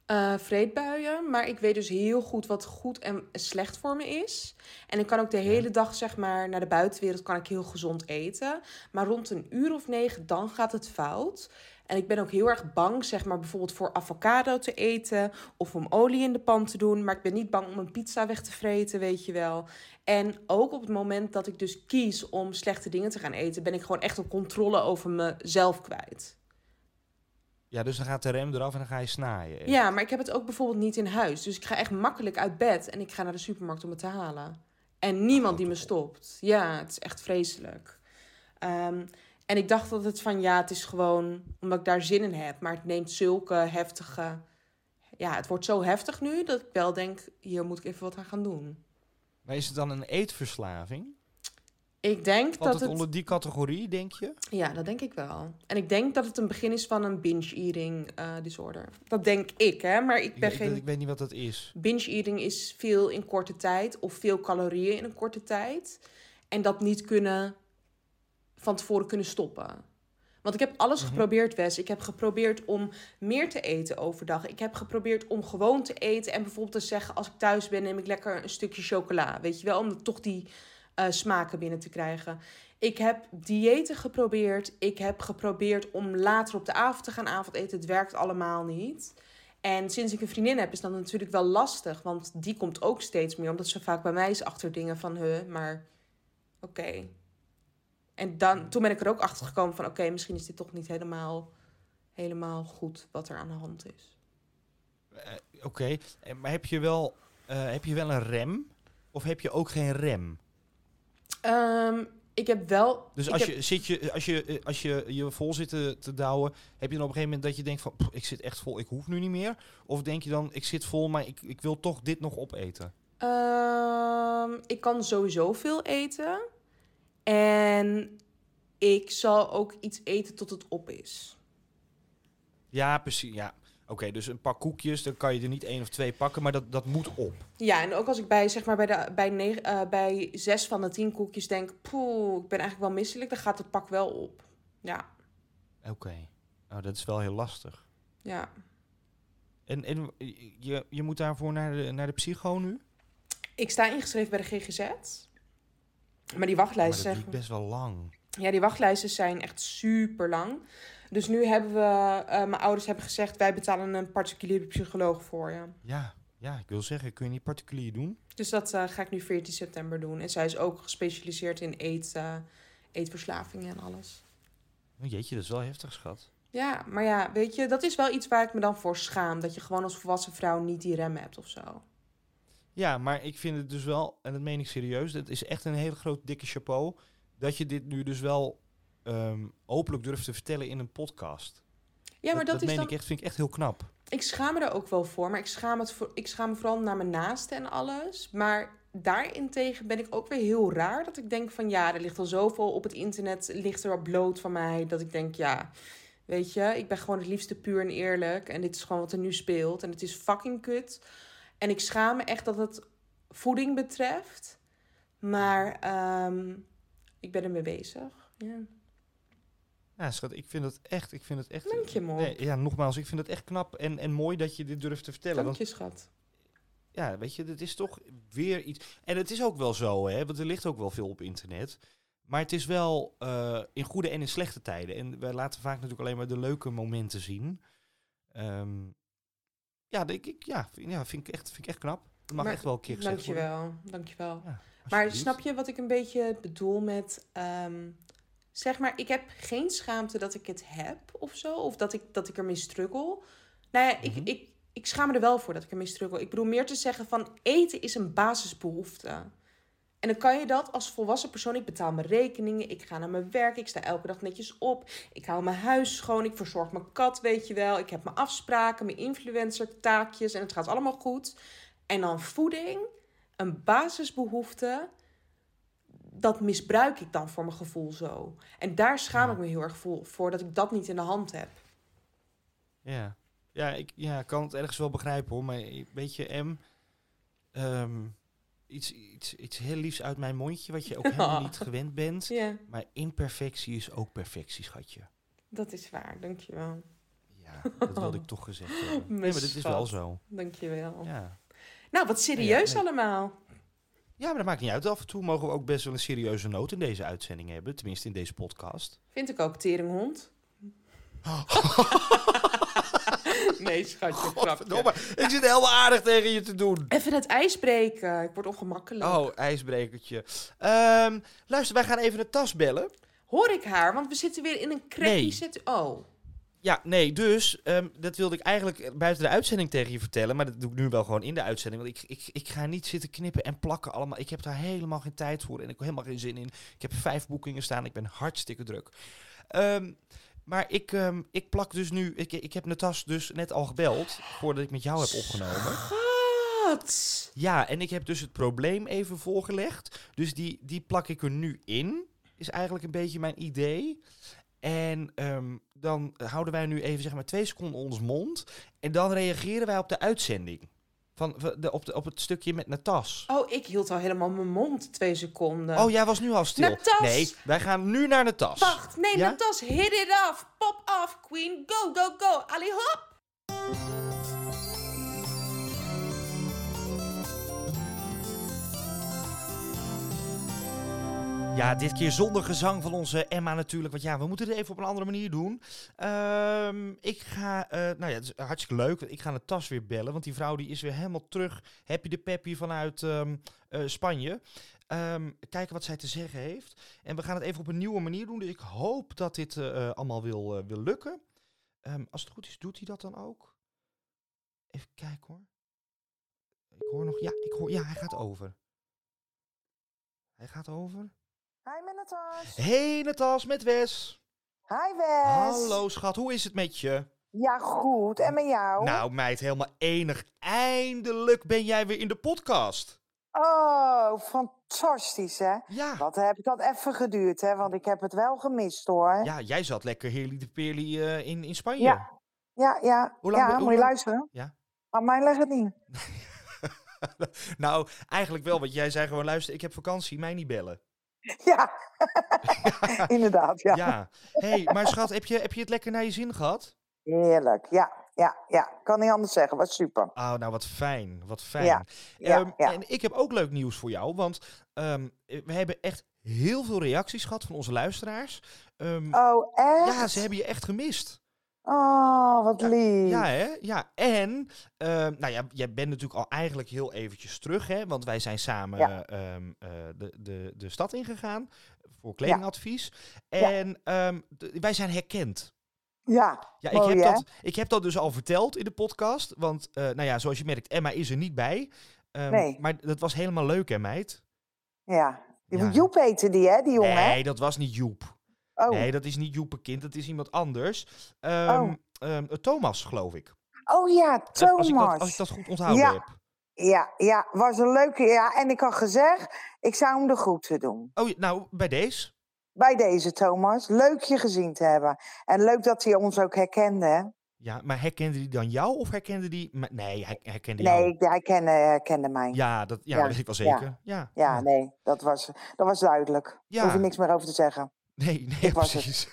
Uh, vreedbuien, maar ik weet dus heel goed wat goed en slecht voor me is. En ik kan ook de hele Ja. dag, zeg maar, naar de buitenwereld kan ik heel gezond eten. Maar rond een uur of negen, dan gaat het fout. En ik ben ook heel erg bang, zeg maar, bijvoorbeeld voor avocado te eten of om olie in de pan te doen. Maar ik ben niet bang om een pizza weg te vreten, weet je wel. En ook op het moment dat ik dus kies om slechte dingen te gaan eten, ben ik gewoon echt een controle over mezelf kwijt. Ja, dus dan gaat de rem eraf en dan ga je snaaien. echt. Ja, maar ik heb het ook bijvoorbeeld niet in huis. Dus ik ga echt makkelijk uit bed en ik ga naar de supermarkt om het te halen. En niemand die me Grote god. stopt. Ja, het is echt vreselijk. Ehm, en ik dacht dat het van, ja, het is gewoon omdat ik daar zin in heb. Maar het neemt zulke heftige... Ja, het wordt zo heftig nu dat ik wel denk, hier moet ik even wat aan gaan doen. Maar is het dan een eetverslaving? Ik denk Valt dat het het... onder die categorie, denk je? Ja, dat denk ik wel. En ik denk dat het een begin is van een binge-eating eh, disorder. Dat denk ik, hè. Maar ik Ik, ben ik, geen... ik weet niet wat dat is. Binge-eating is veel in korte tijd of veel calorieën in een korte tijd. En dat niet kunnen van tevoren kunnen stoppen. Want ik heb alles Mhm. geprobeerd, Wes. Ik heb geprobeerd om meer te eten overdag. Ik heb geprobeerd om gewoon te eten. En bijvoorbeeld te zeggen, als ik thuis ben, neem ik lekker een stukje chocola. Weet je wel, om toch die uh, smaken binnen te krijgen. Ik heb diëten geprobeerd. Ik heb geprobeerd om later op de avond te gaan avondeten. Het werkt allemaal niet. En sinds ik een vriendin heb, is dat natuurlijk wel lastig. Want die komt ook steeds meer. Omdat ze vaak bij mij is achter dingen van... Huh, maar oké. Okay. En dan, toen ben ik er ook achter gekomen van... Oké, okay, misschien is dit toch niet helemaal, helemaal goed wat er aan de hand is. Uh, oké, okay. Maar heb je, wel, uh, heb je wel een rem? Of heb je ook geen rem? Um, ik heb wel... Dus als, heb... je, zit je, als, je, als je je vol zit te, te douwen... heb je dan op een gegeven moment dat je denkt van... ik zit echt vol, ik hoef nu niet meer? Of denk je dan, ik zit vol, maar ik, ik wil toch dit nog opeten? Um, ik kan sowieso veel eten. En ik zal ook iets eten tot het op is. Ja, precies. Ja. Oké, okay, dus een pak koekjes, dan kan je er niet één of twee pakken, maar dat, dat moet op. Ja, en ook als ik bij, zeg maar, bij, de, bij, negen, uh, bij zes van de tien koekjes denk... poeh, ik ben eigenlijk wel misselijk, dan gaat het pak wel op. Ja. Oké. Okay. Nou, dat is wel heel lastig. Ja. En, en je, je moet daarvoor naar de, naar de psycho nu? Ik sta ingeschreven bij de G G Z. Maar die wachtlijsten... Maar dat duurt best wel lang. Ja, die wachtlijsten zijn echt super lang. Dus nu hebben we... Uh, mijn ouders hebben gezegd... wij betalen een particuliere psycholoog voor je. Ja, ja, ik wil zeggen, kun je niet particulier doen? Dus dat uh, ga ik nu veertien september doen. En zij is ook gespecialiseerd in eet, uh, eetverslavingen en alles. Oh, jeetje, dat is wel heftig, schat. Ja, maar ja, weet je... dat is wel iets waar ik me dan voor schaam. Dat je gewoon als volwassen vrouw niet die rem hebt of zo. Ja, maar ik vind het dus wel... en dat meen ik serieus... het is echt een hele grote dikke chapeau... dat je dit nu dus wel um, openlijk durft te vertellen in een podcast. Ja, maar dat, dat, dat is meen dan... ik echt, vind ik echt heel knap. Ik schaam me er ook wel voor, maar ik schaam, het voor, ik schaam me vooral naar mijn naasten en alles. Maar daarentegen ben ik ook weer heel raar. Dat ik denk van ja, er ligt al zoveel op het internet, ligt er wat bloot van mij. Dat ik denk ja, weet je, ik ben gewoon het liefste puur en eerlijk. En dit is gewoon wat er nu speelt. En het is fucking kut. En ik schaam me echt dat het voeding betreft. Maar um, ik ben ermee bezig. Ja. Ja, schat, ik vind het echt... Ik vind het echt Dank je, Mop. Nee, ja, nogmaals, ik vind het echt knap en, en mooi dat je dit durft te vertellen. Dank je, want, schat. Ja, weet je, dit is toch weer iets... En het is ook wel zo, hè, want er ligt ook wel veel op internet. Maar het is wel uh, in goede en in slechte tijden. En wij laten vaak natuurlijk alleen maar de leuke momenten zien. Um, ja, denk ik, ja, vind, ja vind, ik echt, vind ik echt knap. Dat mag maar, echt wel een keer gezegd worden. Dankjewel, dankjewel. Ja, maar snap je wat ik een beetje bedoel met... Um, zeg maar, ik heb geen schaamte dat ik het heb of zo. Of dat ik, dat ik ermee struggle. Nou ja, mm-hmm. ik, ik, ik schaam me er wel voor dat ik ermee struggle. Ik bedoel meer te zeggen van eten is een basisbehoefte. En dan kan je dat als volwassen persoon... Ik betaal mijn rekeningen, ik ga naar mijn werk... ik sta elke dag netjes op... ik hou mijn huis schoon, ik verzorg mijn kat, weet je wel... ik heb mijn afspraken, mijn influencer taakjes... en het gaat allemaal goed. En dan voeding, een basisbehoefte... dat misbruik ik dan voor mijn gevoel zo. En daar schaam ja. ik me heel erg voor... dat ik dat niet in de hand heb. Ja, ja ik ja, kan het ergens wel begrijpen hoor... maar weet je, M... Um, Iets, iets, iets heel liefs uit mijn mondje, wat je ook helemaal niet gewend bent. Ja. Maar imperfectie is ook perfectie, schatje. Dat is waar, dankjewel. Ja. Ja, dat wilde ik toch gezegd hebben. Mijn Nee, maar dit is schat. wel zo. Dankjewel. Ja. Nou, wat serieus Ja, nee. allemaal. Ja, maar dat maakt niet uit. Af en toe mogen we ook best wel een serieuze noot in deze uitzending hebben. Tenminste, in deze podcast. Vind ik ook teringhond. Nee, schatje, grapje. Godverdomme, ik zit helemaal aardig tegen je te doen. Even het ijs breken. Ik word ongemakkelijk. Oh, ijsbrekertje. Ehm, luister, wij gaan even de tas bellen. Hoor ik haar? Want we zitten weer in een crappy Nee. set. Oh. Ja, nee, dus ehm, dat wilde ik eigenlijk buiten de uitzending tegen je vertellen. Maar dat doe ik nu wel gewoon in de uitzending. Want ik, ik, ik ga niet zitten knippen en plakken allemaal. Ik heb daar helemaal geen tijd voor en ik heb helemaal geen zin in. Ik heb vijf boekingen staan. Ik ben hartstikke druk. Ehm, maar ik, ehm, ik plak dus nu... Ik, ik heb Natas dus net al gebeld voordat ik met jou heb opgenomen. Wat? Ja, en ik heb dus het probleem even voorgelegd. Dus die, die plak ik er nu in. Is eigenlijk een beetje mijn idee. En um, dan houden wij nu even zeg maar twee seconden ons mond. En dan reageren wij op de uitzending. Van de, op, de, op het stukje met Natas. Oh, ik hield al helemaal mijn mond twee seconden. Oh, jij was nu al stil. Natas! Nee, wij gaan nu naar Natas. Wacht, nee, Ja? Natas, hit it off. Pop off, queen. Go, go, go. Ali, hop. Ja, dit keer zonder gezang van onze Emma natuurlijk. Want ja, we moeten het even op een andere manier doen. Um, ik ga, uh, nou ja, het is hartstikke leuk. Ik ga Natas weer bellen, want die vrouw die is weer helemaal terug. Happy de peppy vanuit um, uh, Spanje. Um, kijken wat zij te zeggen heeft. En we gaan het even op een nieuwe manier doen. Dus ik hoop dat dit uh, allemaal wil, uh, wil lukken. Um, als het goed is, doet hij dat dan ook? Even kijken hoor. Ik hoor nog, ja, ik hoor, ja, hij gaat over. Hij gaat over. Hi, met Natas. Hey Natas, met Wes. Hi, Wes. Hallo schat, hoe is het met je? Ja, goed. En met jou? Nou meid, helemaal enig. Eindelijk ben jij weer in de podcast. Oh, fantastisch, hè? Ja. Wat heb dat even geduurd, hè? Want ik heb het wel gemist, hoor. Ja, jij zat lekker heerlijk de peerly uh, in, in Spanje. Ja, ja, ja. Hoe lang, ja hoe moet je lang... luisteren? Ja. Aan mij ligt het niet. Nou, eigenlijk wel, want jij zei gewoon, luister, ik heb vakantie, mij niet bellen. Ja, inderdaad, ja. Ja. Hey, maar schat, heb je, heb je het lekker naar je zin gehad? Heerlijk, ja, ja, ja. Kan niet anders zeggen, was super. Oh, nou wat fijn, wat fijn. Ja, ja, um, ja. En ik heb ook leuk nieuws voor jou, want um, we hebben echt heel veel reacties gehad van onze luisteraars. Um, Oh, echt? Ja, ze hebben je echt gemist. Oh, wat ja, lief. Ja, hè? Ja, en, uh, nou ja, jij bent natuurlijk al eigenlijk heel eventjes terug, hè? Want wij zijn samen ja. um, uh, de, de, de stad ingegaan voor kledingadvies. Ja. En ja. um, d- wij zijn herkend. Ja, ja mooi, ik, heb hè? dat, ik heb dat dus al verteld in de podcast. Want, uh, nou ja, zoals je merkt, Emma is er niet bij. Um, nee. Maar dat was helemaal leuk, hè, meid? Ja. Ja. Joep heette die, hè, die jongen? Nee, dat was niet Joep. Oh. Nee, dat is niet Joepekind, dat is iemand anders. Um, oh. um, Thomas, geloof ik. Oh ja, Thomas. Als ik dat, als ik dat goed onthouden ja. heb. Ja, ja, was een leuke... Ja, en ik had gezegd, ik zou hem de groeten doen. Oh, nou, bij deze? Bij deze, Thomas. Leuk je gezien te hebben. En leuk dat hij ons ook herkende, hè? Ja, maar herkende hij dan jou of herkende hij... Nee, hij herkende nee, jou. Nee, hij kende, herkende mij. Ja, dat ja, ja. weet ik wel zeker. Ja, ja. ja, ja. nee, dat was, dat was duidelijk. Ja. Daar hoef je niks meer over te zeggen. Nee, nee, ik precies.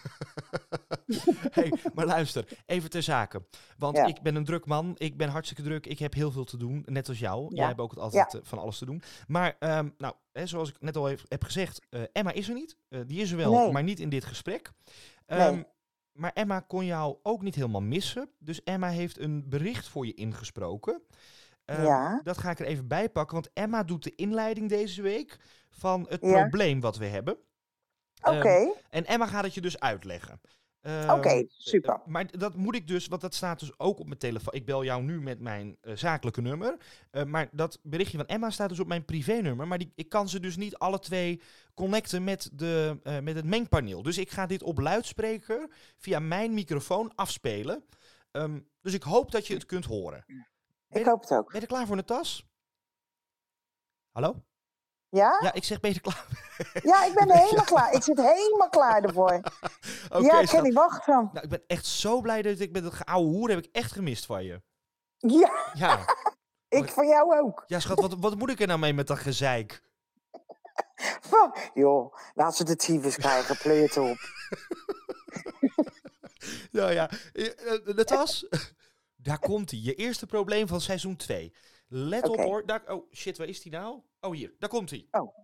Hey, maar luister, even ter zake. Want ja. ik ben een druk man, ik ben hartstikke druk, ik heb heel veel te doen, net als jou. Ja. Jij hebt ook het altijd ja. van alles te doen. Maar, um, nou, hè, zoals ik net al heb, heb gezegd, uh, Emma is er niet. Uh, die is er wel, nee. maar niet in dit gesprek. Um, nee. Maar Emma kon jou ook niet helemaal missen. Dus Emma heeft een bericht voor je ingesproken. Um, ja. Dat ga ik er even bij pakken, want Emma doet de inleiding deze week van het ja. probleem wat we hebben. Oké. Okay. Um, en Emma gaat het je dus uitleggen. Um, Oké, okay, super. Uh, maar dat moet ik dus, want dat staat dus ook op mijn telefoon. Ik bel jou nu met mijn uh, zakelijke nummer. Uh, maar dat berichtje van Emma staat dus op mijn privénummer. Maar die, ik kan ze dus niet alle twee connecten met, de, uh, met het mengpaneel. Dus ik ga dit op luidspreker via mijn microfoon afspelen. Um, dus ik hoop dat je het kunt horen. Ben, ik hoop het ook. Ben je er klaar voor, Natas? Hallo? Ja? Ja, ik zeg, ben je er klaar? Ja, ik ben er helemaal klaar. Ik zit helemaal klaar ervoor. Okay, ja, ik kan niet wachten. Nou, ik ben echt zo blij dat ik met het geouwe hoer heb ik echt gemist van je. Ja. Ja. Ik van jou ook. Ja, schat, wat, wat moet ik er nou mee met dat gezeik? Oh, joh, laat ze de tyfus krijgen, pleur het op. Nou ja, het was... Daar komt hij. Je eerste probleem van seizoen twee. Let Oké. op hoor. Daar, oh shit, waar is die nou? Oh hier, daar komt hij. Oh.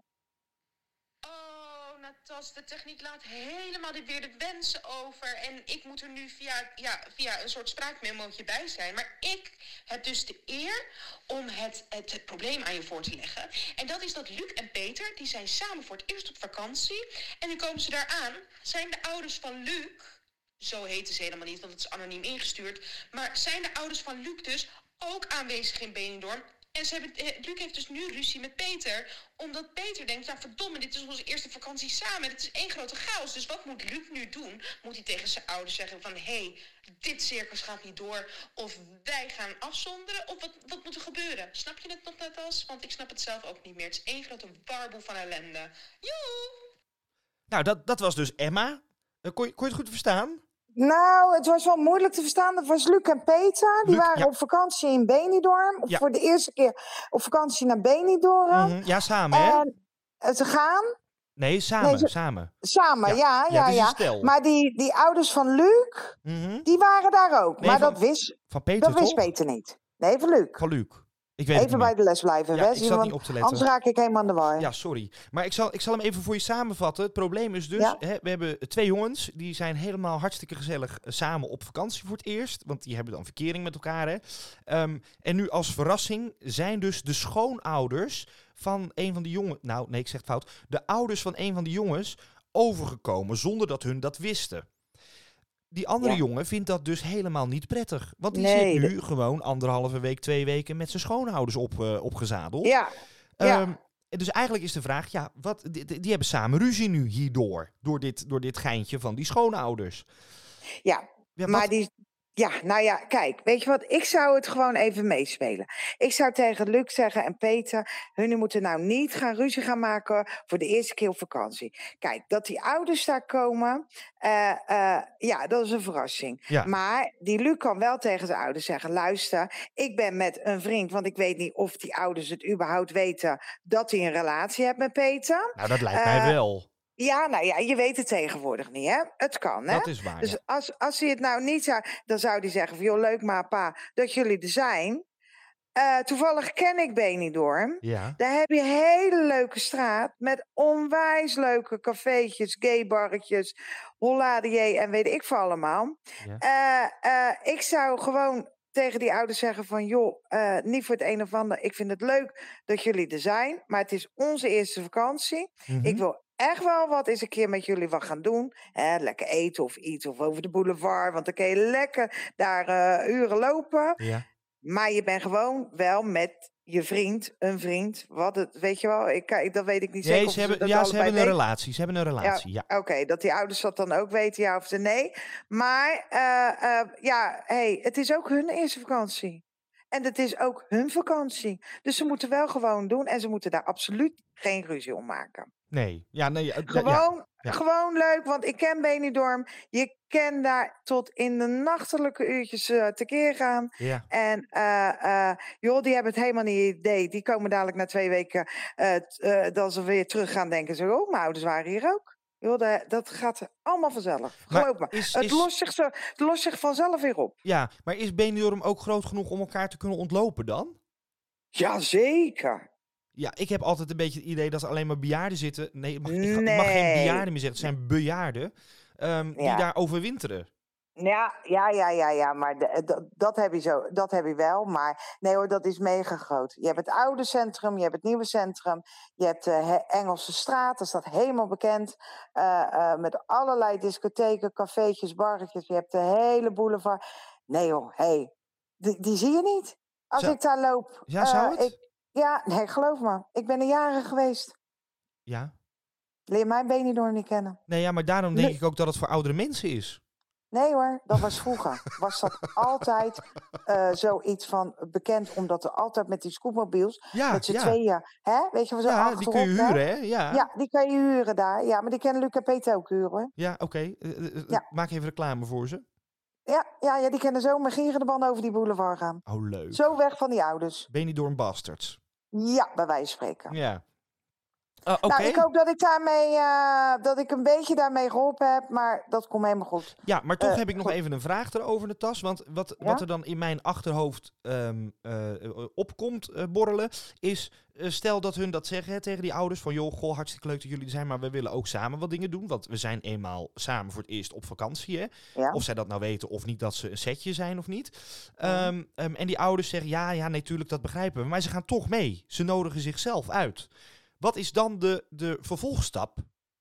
Oh, Natas, de techniek laat helemaal dit weer de wensen over. En ik moet er nu via, ja, via een soort spraakmemootje bij zijn. Maar ik heb dus de eer om het, het, het probleem aan je voor te leggen. En dat is dat Luc en Peter, die zijn samen voor het eerst op vakantie. En nu komen ze daar aan. Zijn de ouders van Luc, zo heten ze helemaal niet, want het is anoniem ingestuurd. Maar zijn de ouders van Luc dus ook aanwezig in Benidorm? En ze hebben, eh, Luc heeft dus nu ruzie met Peter. Omdat Peter denkt, ja verdomme, dit is onze eerste vakantie samen. Het is één grote chaos. Dus wat moet Luc nu doen? Moet hij tegen zijn ouders zeggen van... hé, hey, dit circus gaat niet door. Of wij gaan afzonderen. Of wat, wat moet er gebeuren? Snap je het nog net als? Want ik snap het zelf ook niet meer. Het is één grote warboel van ellende. Joe! Nou, dat, dat was dus Emma. Uh, kon, je, kon je het goed verstaan? Nou, het was wel moeilijk te verstaan. Dat was Luc en Peter. Die Luc, waren ja. op vakantie in Benidorm. Ja. Voor de eerste keer op vakantie naar Benidorm. Mm-hmm. Ja, samen hè? En eh, ze gaan Nee, samen. Nee, ze- samen. samen, Ja. ja, Ja, ja, het is ja. een stel. Maar die, die ouders van Luc, Mhm. die waren daar ook. Nee, maar van- dat wist, Van Peter, dat wist toch? Peter niet. Nee, van Luc. Van Luc. Ik weet het Even niet bij meer. de les blijven, Ja, hè, ik zat Simon, niet op te letten. anders raak ik helemaal aan de war. Ja, sorry. Maar ik zal, ik zal hem even voor je samenvatten. Het probleem is dus, Ja. hè, we hebben twee jongens, die zijn helemaal hartstikke gezellig eh, samen op vakantie voor het eerst. Want die hebben dan verkering met elkaar. Hè. Ehm, en nu als verrassing zijn dus de schoonouders van een van die jongens... Nou, nee, ik zeg het fout. De ouders van een van die jongens overgekomen zonder dat hun dat wisten. Die andere Ja. jongen vindt dat dus helemaal niet prettig. Want die Nee, zit nu gewoon anderhalve week, twee weken met zijn schoonouders op, eh, opgezadeld. Ja, ja. Ehm, dus eigenlijk is de vraag, ja, wat, die, die die hebben samen ruzie nu hierdoor. Door dit, door dit geintje van die schoonouders. ja. Ja, Maar wat- die, ja, nou ja, kijk, weet je wat? Ik zou het gewoon even meespelen. Ik zou tegen Luc zeggen en Peter, hun moeten nou niet gaan ruzie gaan maken voor de eerste keer op vakantie. Kijk, dat die ouders daar komen, eh, eh, ja, dat is een verrassing. Ja. Maar die Luc kan wel tegen zijn ouders zeggen, luister, ik ben met een vriend, want ik weet niet of die ouders het überhaupt weten dat hij een relatie heeft met Peter. Nou, dat lijkt eh, mij wel. Ja, nou ja, je weet het tegenwoordig niet, hè? Het kan, hè? Dat is waar. Dus ja. als, als hij het nou niet zou, dan zou hij zeggen van, joh, leuk maar pa, dat jullie er zijn. Eh, toevallig ken ik Benidorm. Ja. Daar heb je een hele leuke straat met onwijs leuke cafeetjes, gaybarretjes, holladier en weet ik veel allemaal. Ja. Eh, eh, ik zou gewoon tegen die ouders zeggen van, joh, eh, niet voor het een of ander. Ik vind het leuk dat jullie er zijn, maar het is onze eerste vakantie. Mhm. Ik wil echt wel wat eens een keer met jullie wat gaan doen. Hè, lekker eten of iets of over de boulevard, want dan kun je lekker daar eh, uren lopen. Ja. Maar je bent gewoon wel met je vriend, een vriend. Wat het, weet je wel, ik, ik- dat weet ik niet zeker. Nee, of ze hebben, dat ja, ze allebei hebben een weten. relatie. Ze hebben een relatie, ja. Oké, dat die ouders dat dan ook weten, ja of nee. Maar eh, eh, ja, hey, het is ook hun eerste vakantie. En het is ook hun vakantie. Dus ze moeten wel gewoon doen en ze moeten daar absoluut geen ruzie om maken. Nee. Ja, nee, ja, ja, Gewoon, ja. gewoon leuk, want ik ken Benidorm. Je kan daar tot in de nachtelijke uurtjes eh, tekeer gaan. ja. En eh, eh, joh, die hebben het helemaal niet idee. Die komen dadelijk na twee weken, eh, t- eh, dat ze weer terug gaan denken. Zo, oh, mijn ouders waren hier ook. Joh, de- dat gaat allemaal vanzelf. Maar Geloof me. is- Het, is- lost zich zo, het lost zich vanzelf weer op. Ja, maar is Benidorm ook groot genoeg om elkaar te kunnen ontlopen dan? Jazeker. Ja, ik heb altijd een beetje het idee dat er alleen maar bejaarden zitten. Nee, mag, ik, ga- ik mag geen Nee. bejaarden meer zeggen. Het zijn bejaarden ehm, die Ja. daar overwinteren. Ja, ja, ja, ja, ja, maar de- dat, dat, heb je zo, dat heb je wel. Maar nee hoor, dat is mega groot. Je hebt het oude centrum, je hebt het nieuwe centrum. Je hebt de He- Engelse straat, dat staat helemaal bekend. eh, eh, met allerlei discotheken, cafeetjes, barretjes. Je hebt de hele boulevard. Nee hoor, hey, die, die zie je niet. Als Zou- ik daar loop. Ja, zou eh, het? Ik, ja, nee, geloof me. Ik ben er jaren geweest. Ja. Leer mijn Benidorm niet kennen. Nee, ja, maar daarom denk Nee. ik ook dat het voor oudere mensen is. Nee hoor, dat was vroeger. Was dat altijd eh, zoiets van bekend, omdat er altijd met die scootmobiels, Ja, met z'n ja. tweeën, hè? Weet je wel, zo Ja, die achterop, kun je hè? huren, hè? Ja, Ja, die kan je huren daar. Ja, maar die kennen Luc en Peter ook huren. Hoor. ja oké. Eh, eh, eh, Ja. Maak even reclame voor ze. Ja, ja, ja, die kennen zo met gieren de band over die boulevard gaan. Oh, leuk. Zo weg van die ouders. Benidorm Bastards. Ja, bij wijze van spreken. Ja. Uh, Oké. Nou, ik hoop dat ik daarmee, uh, dat ik een beetje daarmee geholpen heb, maar dat komt helemaal goed. Ja, maar toch Uh, heb ik nog goed. even een vraag erover, Natas. Want wat, Ja? wat er dan in mijn achterhoofd um, uh, opkomt uh, borrelen, is uh, stel dat hun dat zeggen hè, tegen die ouders van joh, goh, hartstikke leuk dat jullie er zijn, maar we willen ook samen wat dingen doen. Want we zijn eenmaal samen voor het eerst op vakantie. Hè? Ja? Of zij dat nou weten of niet, dat ze een setje zijn of niet. Ja. Um, um, en die ouders zeggen ja, ja, natuurlijk, dat begrijpen we. Maar ze gaan toch mee. Ze nodigen zichzelf uit. Wat is dan de, de vervolgstap?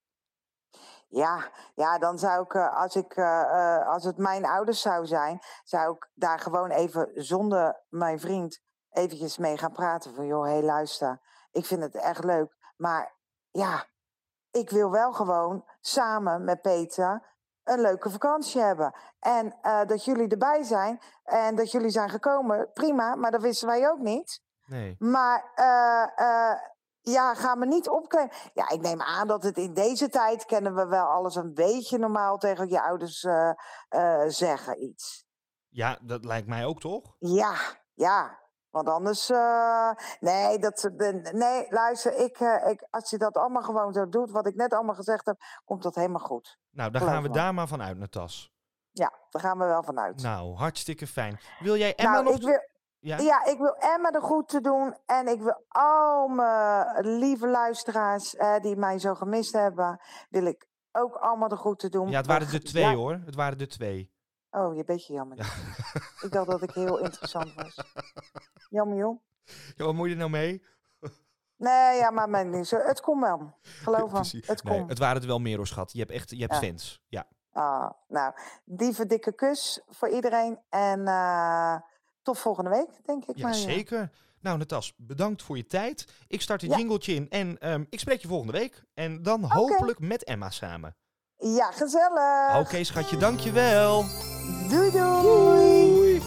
Ja, ja, dan zou ik, uh, als, ik uh, uh, als het mijn ouders zou zijn, zou ik daar gewoon even zonder mijn vriend eventjes mee gaan praten. Van joh, hé hey, luister, ik vind het echt leuk. Maar ja, ik wil wel gewoon samen met Peter een leuke vakantie hebben. En uh, dat jullie erbij zijn en dat jullie zijn gekomen, prima, maar dat wisten wij ook niet. Nee. Maar uh, uh, ja, ga me niet opkleden. Ja, ik neem aan dat het in deze tijd kennen we wel alles een beetje normaal tegen je ouders uh, uh, zeggen iets. Ja, dat lijkt mij ook toch? Ja, ja. Want anders, uh, nee, dat, nee, luister, ik, uh, ik, als je dat allemaal gewoon zo doet, wat ik net allemaal gezegd heb, komt dat helemaal goed. Nou, daar Geloof gaan we me. daar maar van uit, Natas. Ja, daar gaan we wel van uit. Nou, hartstikke fijn. Wil jij Emma nou, nog... ik wil, ja? ja, ik wil Emma de groeten doen en ik wil al mijn lieve luisteraars uh, die mij zo gemist hebben, wil ik ook allemaal de groeten doen. Ja, het waren er twee ja. hoor. Het waren er twee. Oh, je beetje jammer. Ja. Ik dacht dat ik heel interessant was. Jammer joh. Ja, wat moet je er nou mee? Nee, ja, maar mijn, het komt wel. Geloof me, het nee, komt. het waren er wel meer hoor, schat. Je hebt echt je hebt Ja. fans. Ja. Ah, nou, dieve dikke kus voor iedereen. En uh, tot volgende week, denk ik Ja, maar. zeker. Ja. Nou, Natas, bedankt voor je tijd. Ik start een Ja. jingletje in en um, ik spreek je volgende week. En dan Okay. hopelijk met Emma samen. Ja, gezellig. Oké, okay, schatje, dankjewel. Doei, doei. Doei.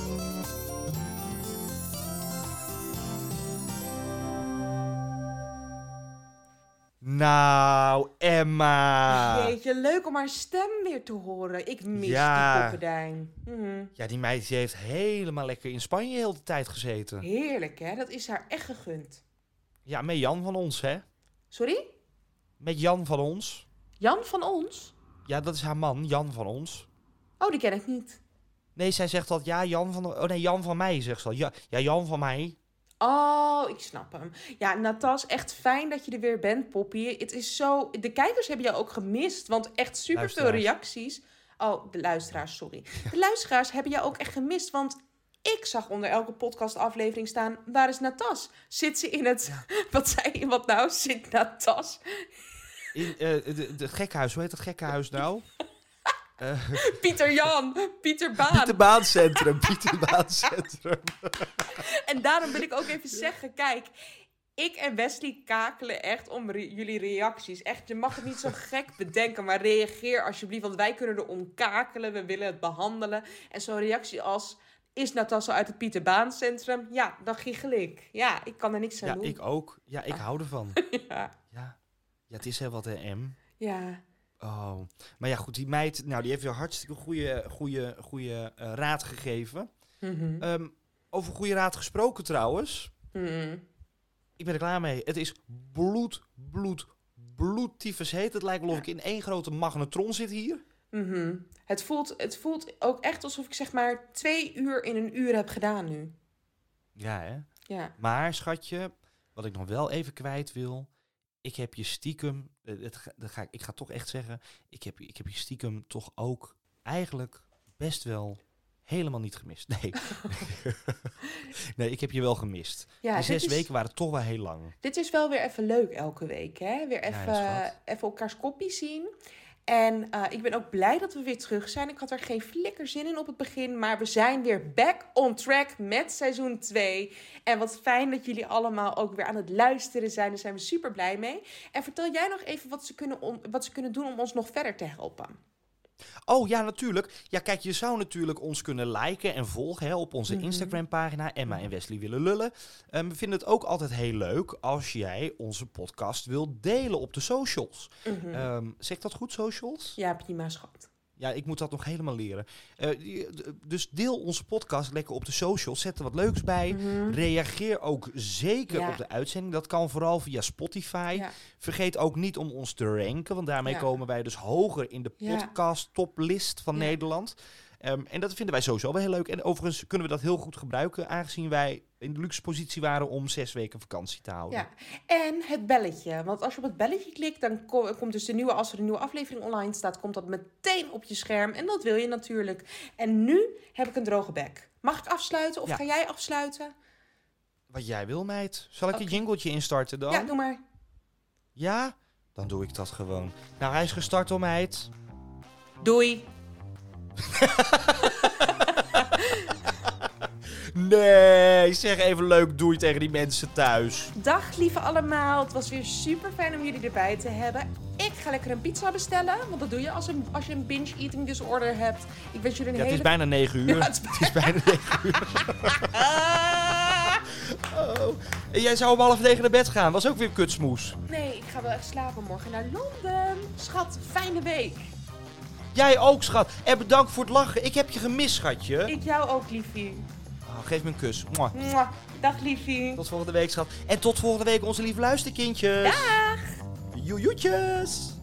Nou, Emma. Jeetje, leuk om haar stem weer te horen. Ik mis ja. die poppendijn. Mm. Ja, die meid die heeft helemaal lekker in Spanje heel de tijd gezeten. Heerlijk, hè? Dat is haar echt gegund. Ja, met Jan van ons, hè? Sorry? Met Jan van ons. Jan van ons? Ja, dat is haar man, Jan van ons. Oh, die ken ik niet. Nee, zij zegt dat, ja, Jan van... Oh nee, Jan van mij, zegt ze al. Ja, ja, Jan van mij. Oh, ik snap hem. Ja, Natas, echt fijn dat je er weer bent, Poppy. Het is zo... De kijkers hebben jou ook gemist, want echt superveel reacties. Oh, de luisteraars, sorry. De luisteraars hebben jou ook echt gemist, want ik zag onder elke podcastaflevering staan, waar is Natas? Zit ze in het... Ja. Wat zei je, wat nou? Zit Natas? In uh, de, de gekkenhuis, hoe heet dat gekkenhuis nou? Uh, Pieter Jan, Pieter Baan. Pieter Baan Centrum, Pieter Baan Centrum. En daarom wil ik ook even zeggen, kijk, ik en Wesley kakelen echt om re- jullie reacties. Echt, je mag het niet zo gek bedenken, maar reageer alsjeblieft, want wij kunnen er om kakelen, we willen het behandelen. En zo'n reactie als, is Natas al uit het Pieter Baan Centrum? Ja, dan giechel ik. Ja, ik kan er niks aan ja, doen. Ja, ik ook. Ja, ik ah. hou ervan. ja. ja. Ja, het is heel wat, hè, M. Ja. Oh, maar ja, goed, die meid, nou, die heeft weer hartstikke goede, goede, goede uh, raad gegeven. Mm-hmm. Um, over goede raad gesproken trouwens. Mm-hmm. Ik ben er klaar mee. Het is bloed, bloed, bloedtyfus heet. Het lijkt wel of ik in één grote magnetron zit hier. Mm-hmm. Het voelt, het voelt ook echt alsof ik zeg maar twee uur in een uur heb gedaan nu. Ja, hè? Ja. Maar, schatje, wat ik nog wel even kwijt wil. Ik heb je stiekem, het, dat ga ik, ik ga toch echt zeggen, ik heb, ik heb je stiekem toch ook eigenlijk best wel helemaal niet gemist. Nee, nee, ik heb je wel gemist. Ja, Die zes is, weken waren toch wel heel lang. Dit is wel weer even leuk elke week, hè? Weer even, ja, even elkaars kopjes zien. En uh, ik ben ook blij dat we weer terug zijn. Ik had er geen flikker zin in op het begin. Maar we zijn weer back on track met seizoen twee. En wat fijn dat jullie allemaal ook weer aan het luisteren zijn. Daar zijn we super blij mee. En vertel jij nog even wat ze kunnen, on- wat ze kunnen doen om ons nog verder te helpen. Oh ja, natuurlijk. Ja, kijk, je zou natuurlijk ons kunnen liken en volgen hè, op onze mm-hmm. Instagram-pagina. Emma en Wesley willen lullen. Um, we vinden het ook altijd heel leuk als jij onze podcast wilt delen op de socials. Mm-hmm. Um, zeg ik dat goed, socials? Ja, prima, schat. Ja, ik moet dat nog helemaal leren. Uh, dus deel onze podcast lekker op de socials. Zet er wat leuks bij. Mm-hmm. Reageer ook zeker Ja. op de uitzending. Dat kan vooral via Spotify. Ja. Vergeet ook niet om ons te ranken. Want daarmee Ja. komen wij dus hoger in de Ja. podcast toplist van Ja. Nederland. Um, en dat vinden wij sowieso wel heel leuk. En overigens kunnen we dat heel goed gebruiken. Aangezien wij in de luxe positie waren om zes weken vakantie te houden. Ja, en het belletje. Want als je op het belletje klikt, dan ko- komt dus de nieuwe, als er een nieuwe aflevering online staat, komt dat meteen op je scherm. En dat wil je natuurlijk. En nu heb ik een droge bek. Mag ik afsluiten of Ja. ga jij afsluiten? Wat jij wil, meid. Zal ik Oké. je jingletje instarten dan? Ja, doe maar. Ja? Dan doe ik dat gewoon. Nou, hij is gestart hoor, meid. Doei. Nee, zeg even leuk doei tegen die mensen thuis. Dag lieve allemaal. Het was weer super fijn om jullie erbij te hebben. Ik ga lekker een pizza bestellen. Want dat doe je als, een, als je een binge eating disorder hebt. Ik wens jullie een Ja, het hele... is bijna negen uur. Ja, het is Het is bijna negen uur. Oh. En jij zou om half negen naar bed gaan. Was ook weer kutsmoes. Nee, ik ga wel echt slapen morgen naar Londen. Schat, fijne week. Jij ook, schat. En bedankt voor het lachen. Ik heb je gemist, schatje. Ik jou ook, liefie. Oh, geef me een kus. Mwah. Mwah. Dag, liefie. Tot volgende week, schat. En tot volgende week onze lieve luisterkindjes. Dag. Joejoetjes.